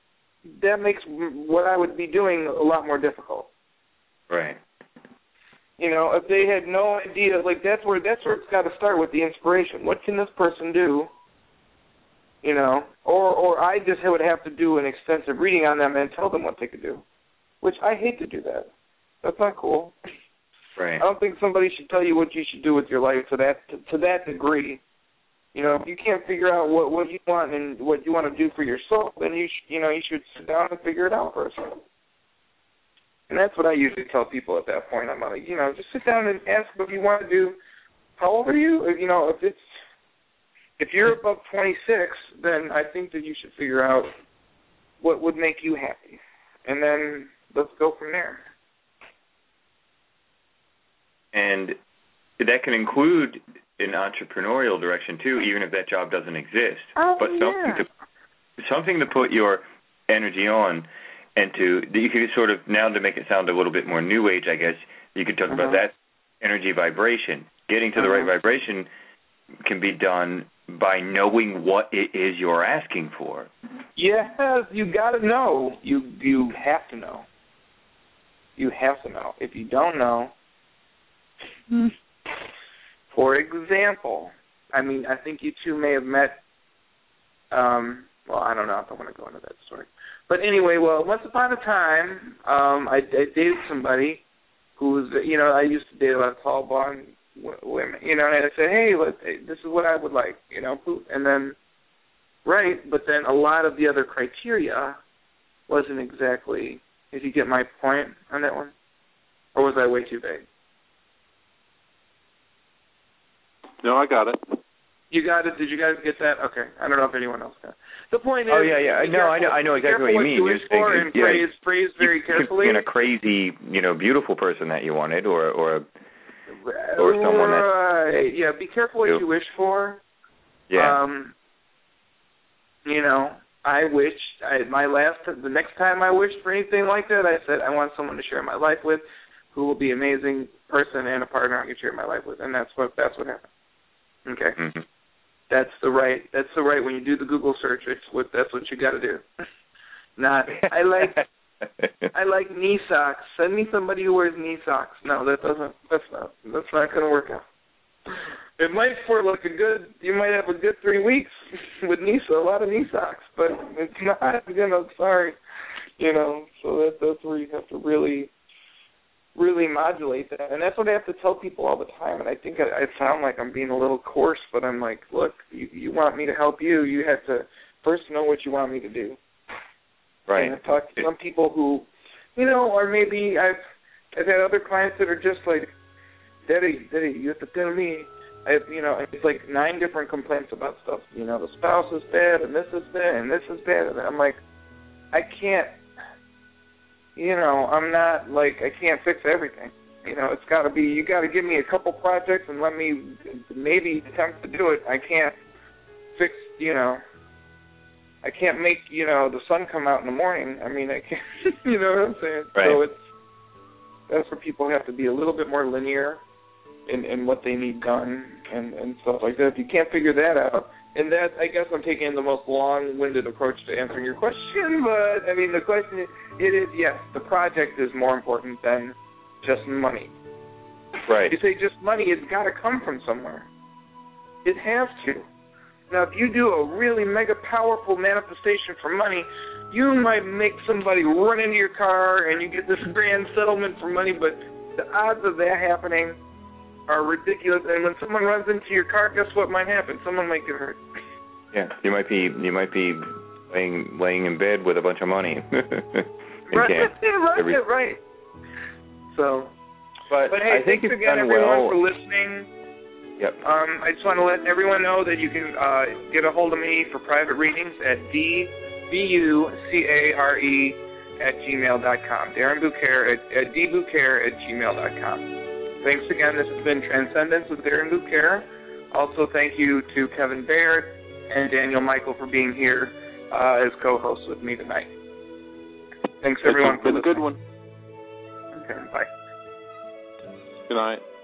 that makes what I would be doing a lot more difficult. Right. You know, if they had no idea, like that's where that's where it's got to start with the inspiration. What can this person do? You know, or or I just would have to do an extensive reading on them and tell them what they could do, which I hate to do that. That's not cool. Right. I don't think somebody should tell you what you should do with your life to that to, to that degree. You know, if you can't figure out what, what you want and what you want to do for your soul, then you sh- you know you should sit down and figure it out first. And that's what I usually tell people at that point. I'm like, you know, just sit down and ask what you want to do. How old are you? You know, if it's if you're above twenty-six, then I think that you should figure out what would make you happy, and then let's go from there. And that can include an entrepreneurial direction too, even if that job doesn't exist. Oh, but something yeah. to something to put your energy on, and to you could sort of, now to make it sound a little bit more new age, I guess you could talk uh-huh. about that energy vibration. Getting to uh-huh. the right vibration can be done by knowing what it is you're asking for. Yes, you got to know. You you have to know. You have to know. If you don't know. Hmm. For example, I mean, I think you two may have met, um, well, I don't know if I want to go into that story. But anyway, well, once upon a time, um, I, I dated somebody who was, you know, I used to date a lot of tall, blonde w- women, you know, and I said, hey, let, hey, this is what I would like, you know, and then, right, but then a lot of the other criteria wasn't exactly, did you get my point on that one? Or was I way too vague? No, I got it. You got it? Did you guys get that? Okay. I don't know if anyone else got it. The point is... Oh, yeah, yeah. No, I know, I know exactly what you mean. You're for and yeah, phrase, phrase very carefully. You could be a crazy, you know, beautiful person that you wanted, or or, or someone that... Right. Yeah, be careful what you wish for. Yeah. Um, you know, I wished... I, my last... The next time I wished for anything like that, I said, I want someone to share my life with who will be an amazing person and a partner I can share my life with. And that's what that's what happened. Okay, mm-hmm. that's the right. That's the right. When you do the Google search, it's what that's what you got to do. Not I like I like knee socks. Send me somebody who wears knee socks. No, that doesn't. That's not. That's not going to work out. It might for like a good. You might have a good three weeks with knee a lot of knee socks, but it's not. You know, sorry. You know, so that that's where you have to really. really modulate that, and that's what I have to tell people all the time, and I think I, I sound like I'm being a little coarse, but I'm like, look, you, you want me to help you, you have to first know what you want me to do. Right. And I've talked to some people who, you know, or maybe I've, I've had other clients that are just like, Daddy, Daddy, you have to tell me, I have, you know, it's like nine different complaints about stuff, you know, the spouse is bad, and this is bad, and this is bad, and I'm like, I can't, You know, I'm not, like, I can't fix everything. You know, it's got to be, you got to give me a couple projects and let me maybe attempt to do it. I can't fix, you know, I can't make, you know, the sun come out in the morning. I mean, I can't, you know what I'm saying? Right. So it's, that's where people have to be a little bit more linear in, in what they need done and, and stuff like that. If you can't figure that out, and that, I guess I'm taking the most long-winded approach to answering your question, but, I mean, the question is, it is, yes, the project is more important than just money. Right. You say just money, it's got to come from somewhere. It has to. Now, if you do a really mega powerful manifestation for money, you might make somebody run into your car and you get this grand settlement for money, but the odds of that happening are ridiculous. And when someone runs into your car, guess what might happen? Someone might get hurt. Yeah, you might be you might be laying laying in bed with a bunch of money. Right, right, Every... right. So, but, but hey, I think thanks it's again, done everyone, well. for listening. Yep. Um, I just want to let everyone know that you can uh, get a hold of me for private readings at d b u c a r e at gmail dot com. Darren Bucare at, at dbucare at gmail dot com. Thanks again. This has been Transcendence with Darren Bucare. Also, thank you to Kevin Baird and Daniel Michael for being here uh, as co-hosts with me tonight. Thanks, everyone. It's been a good one. Okay, bye. Good night.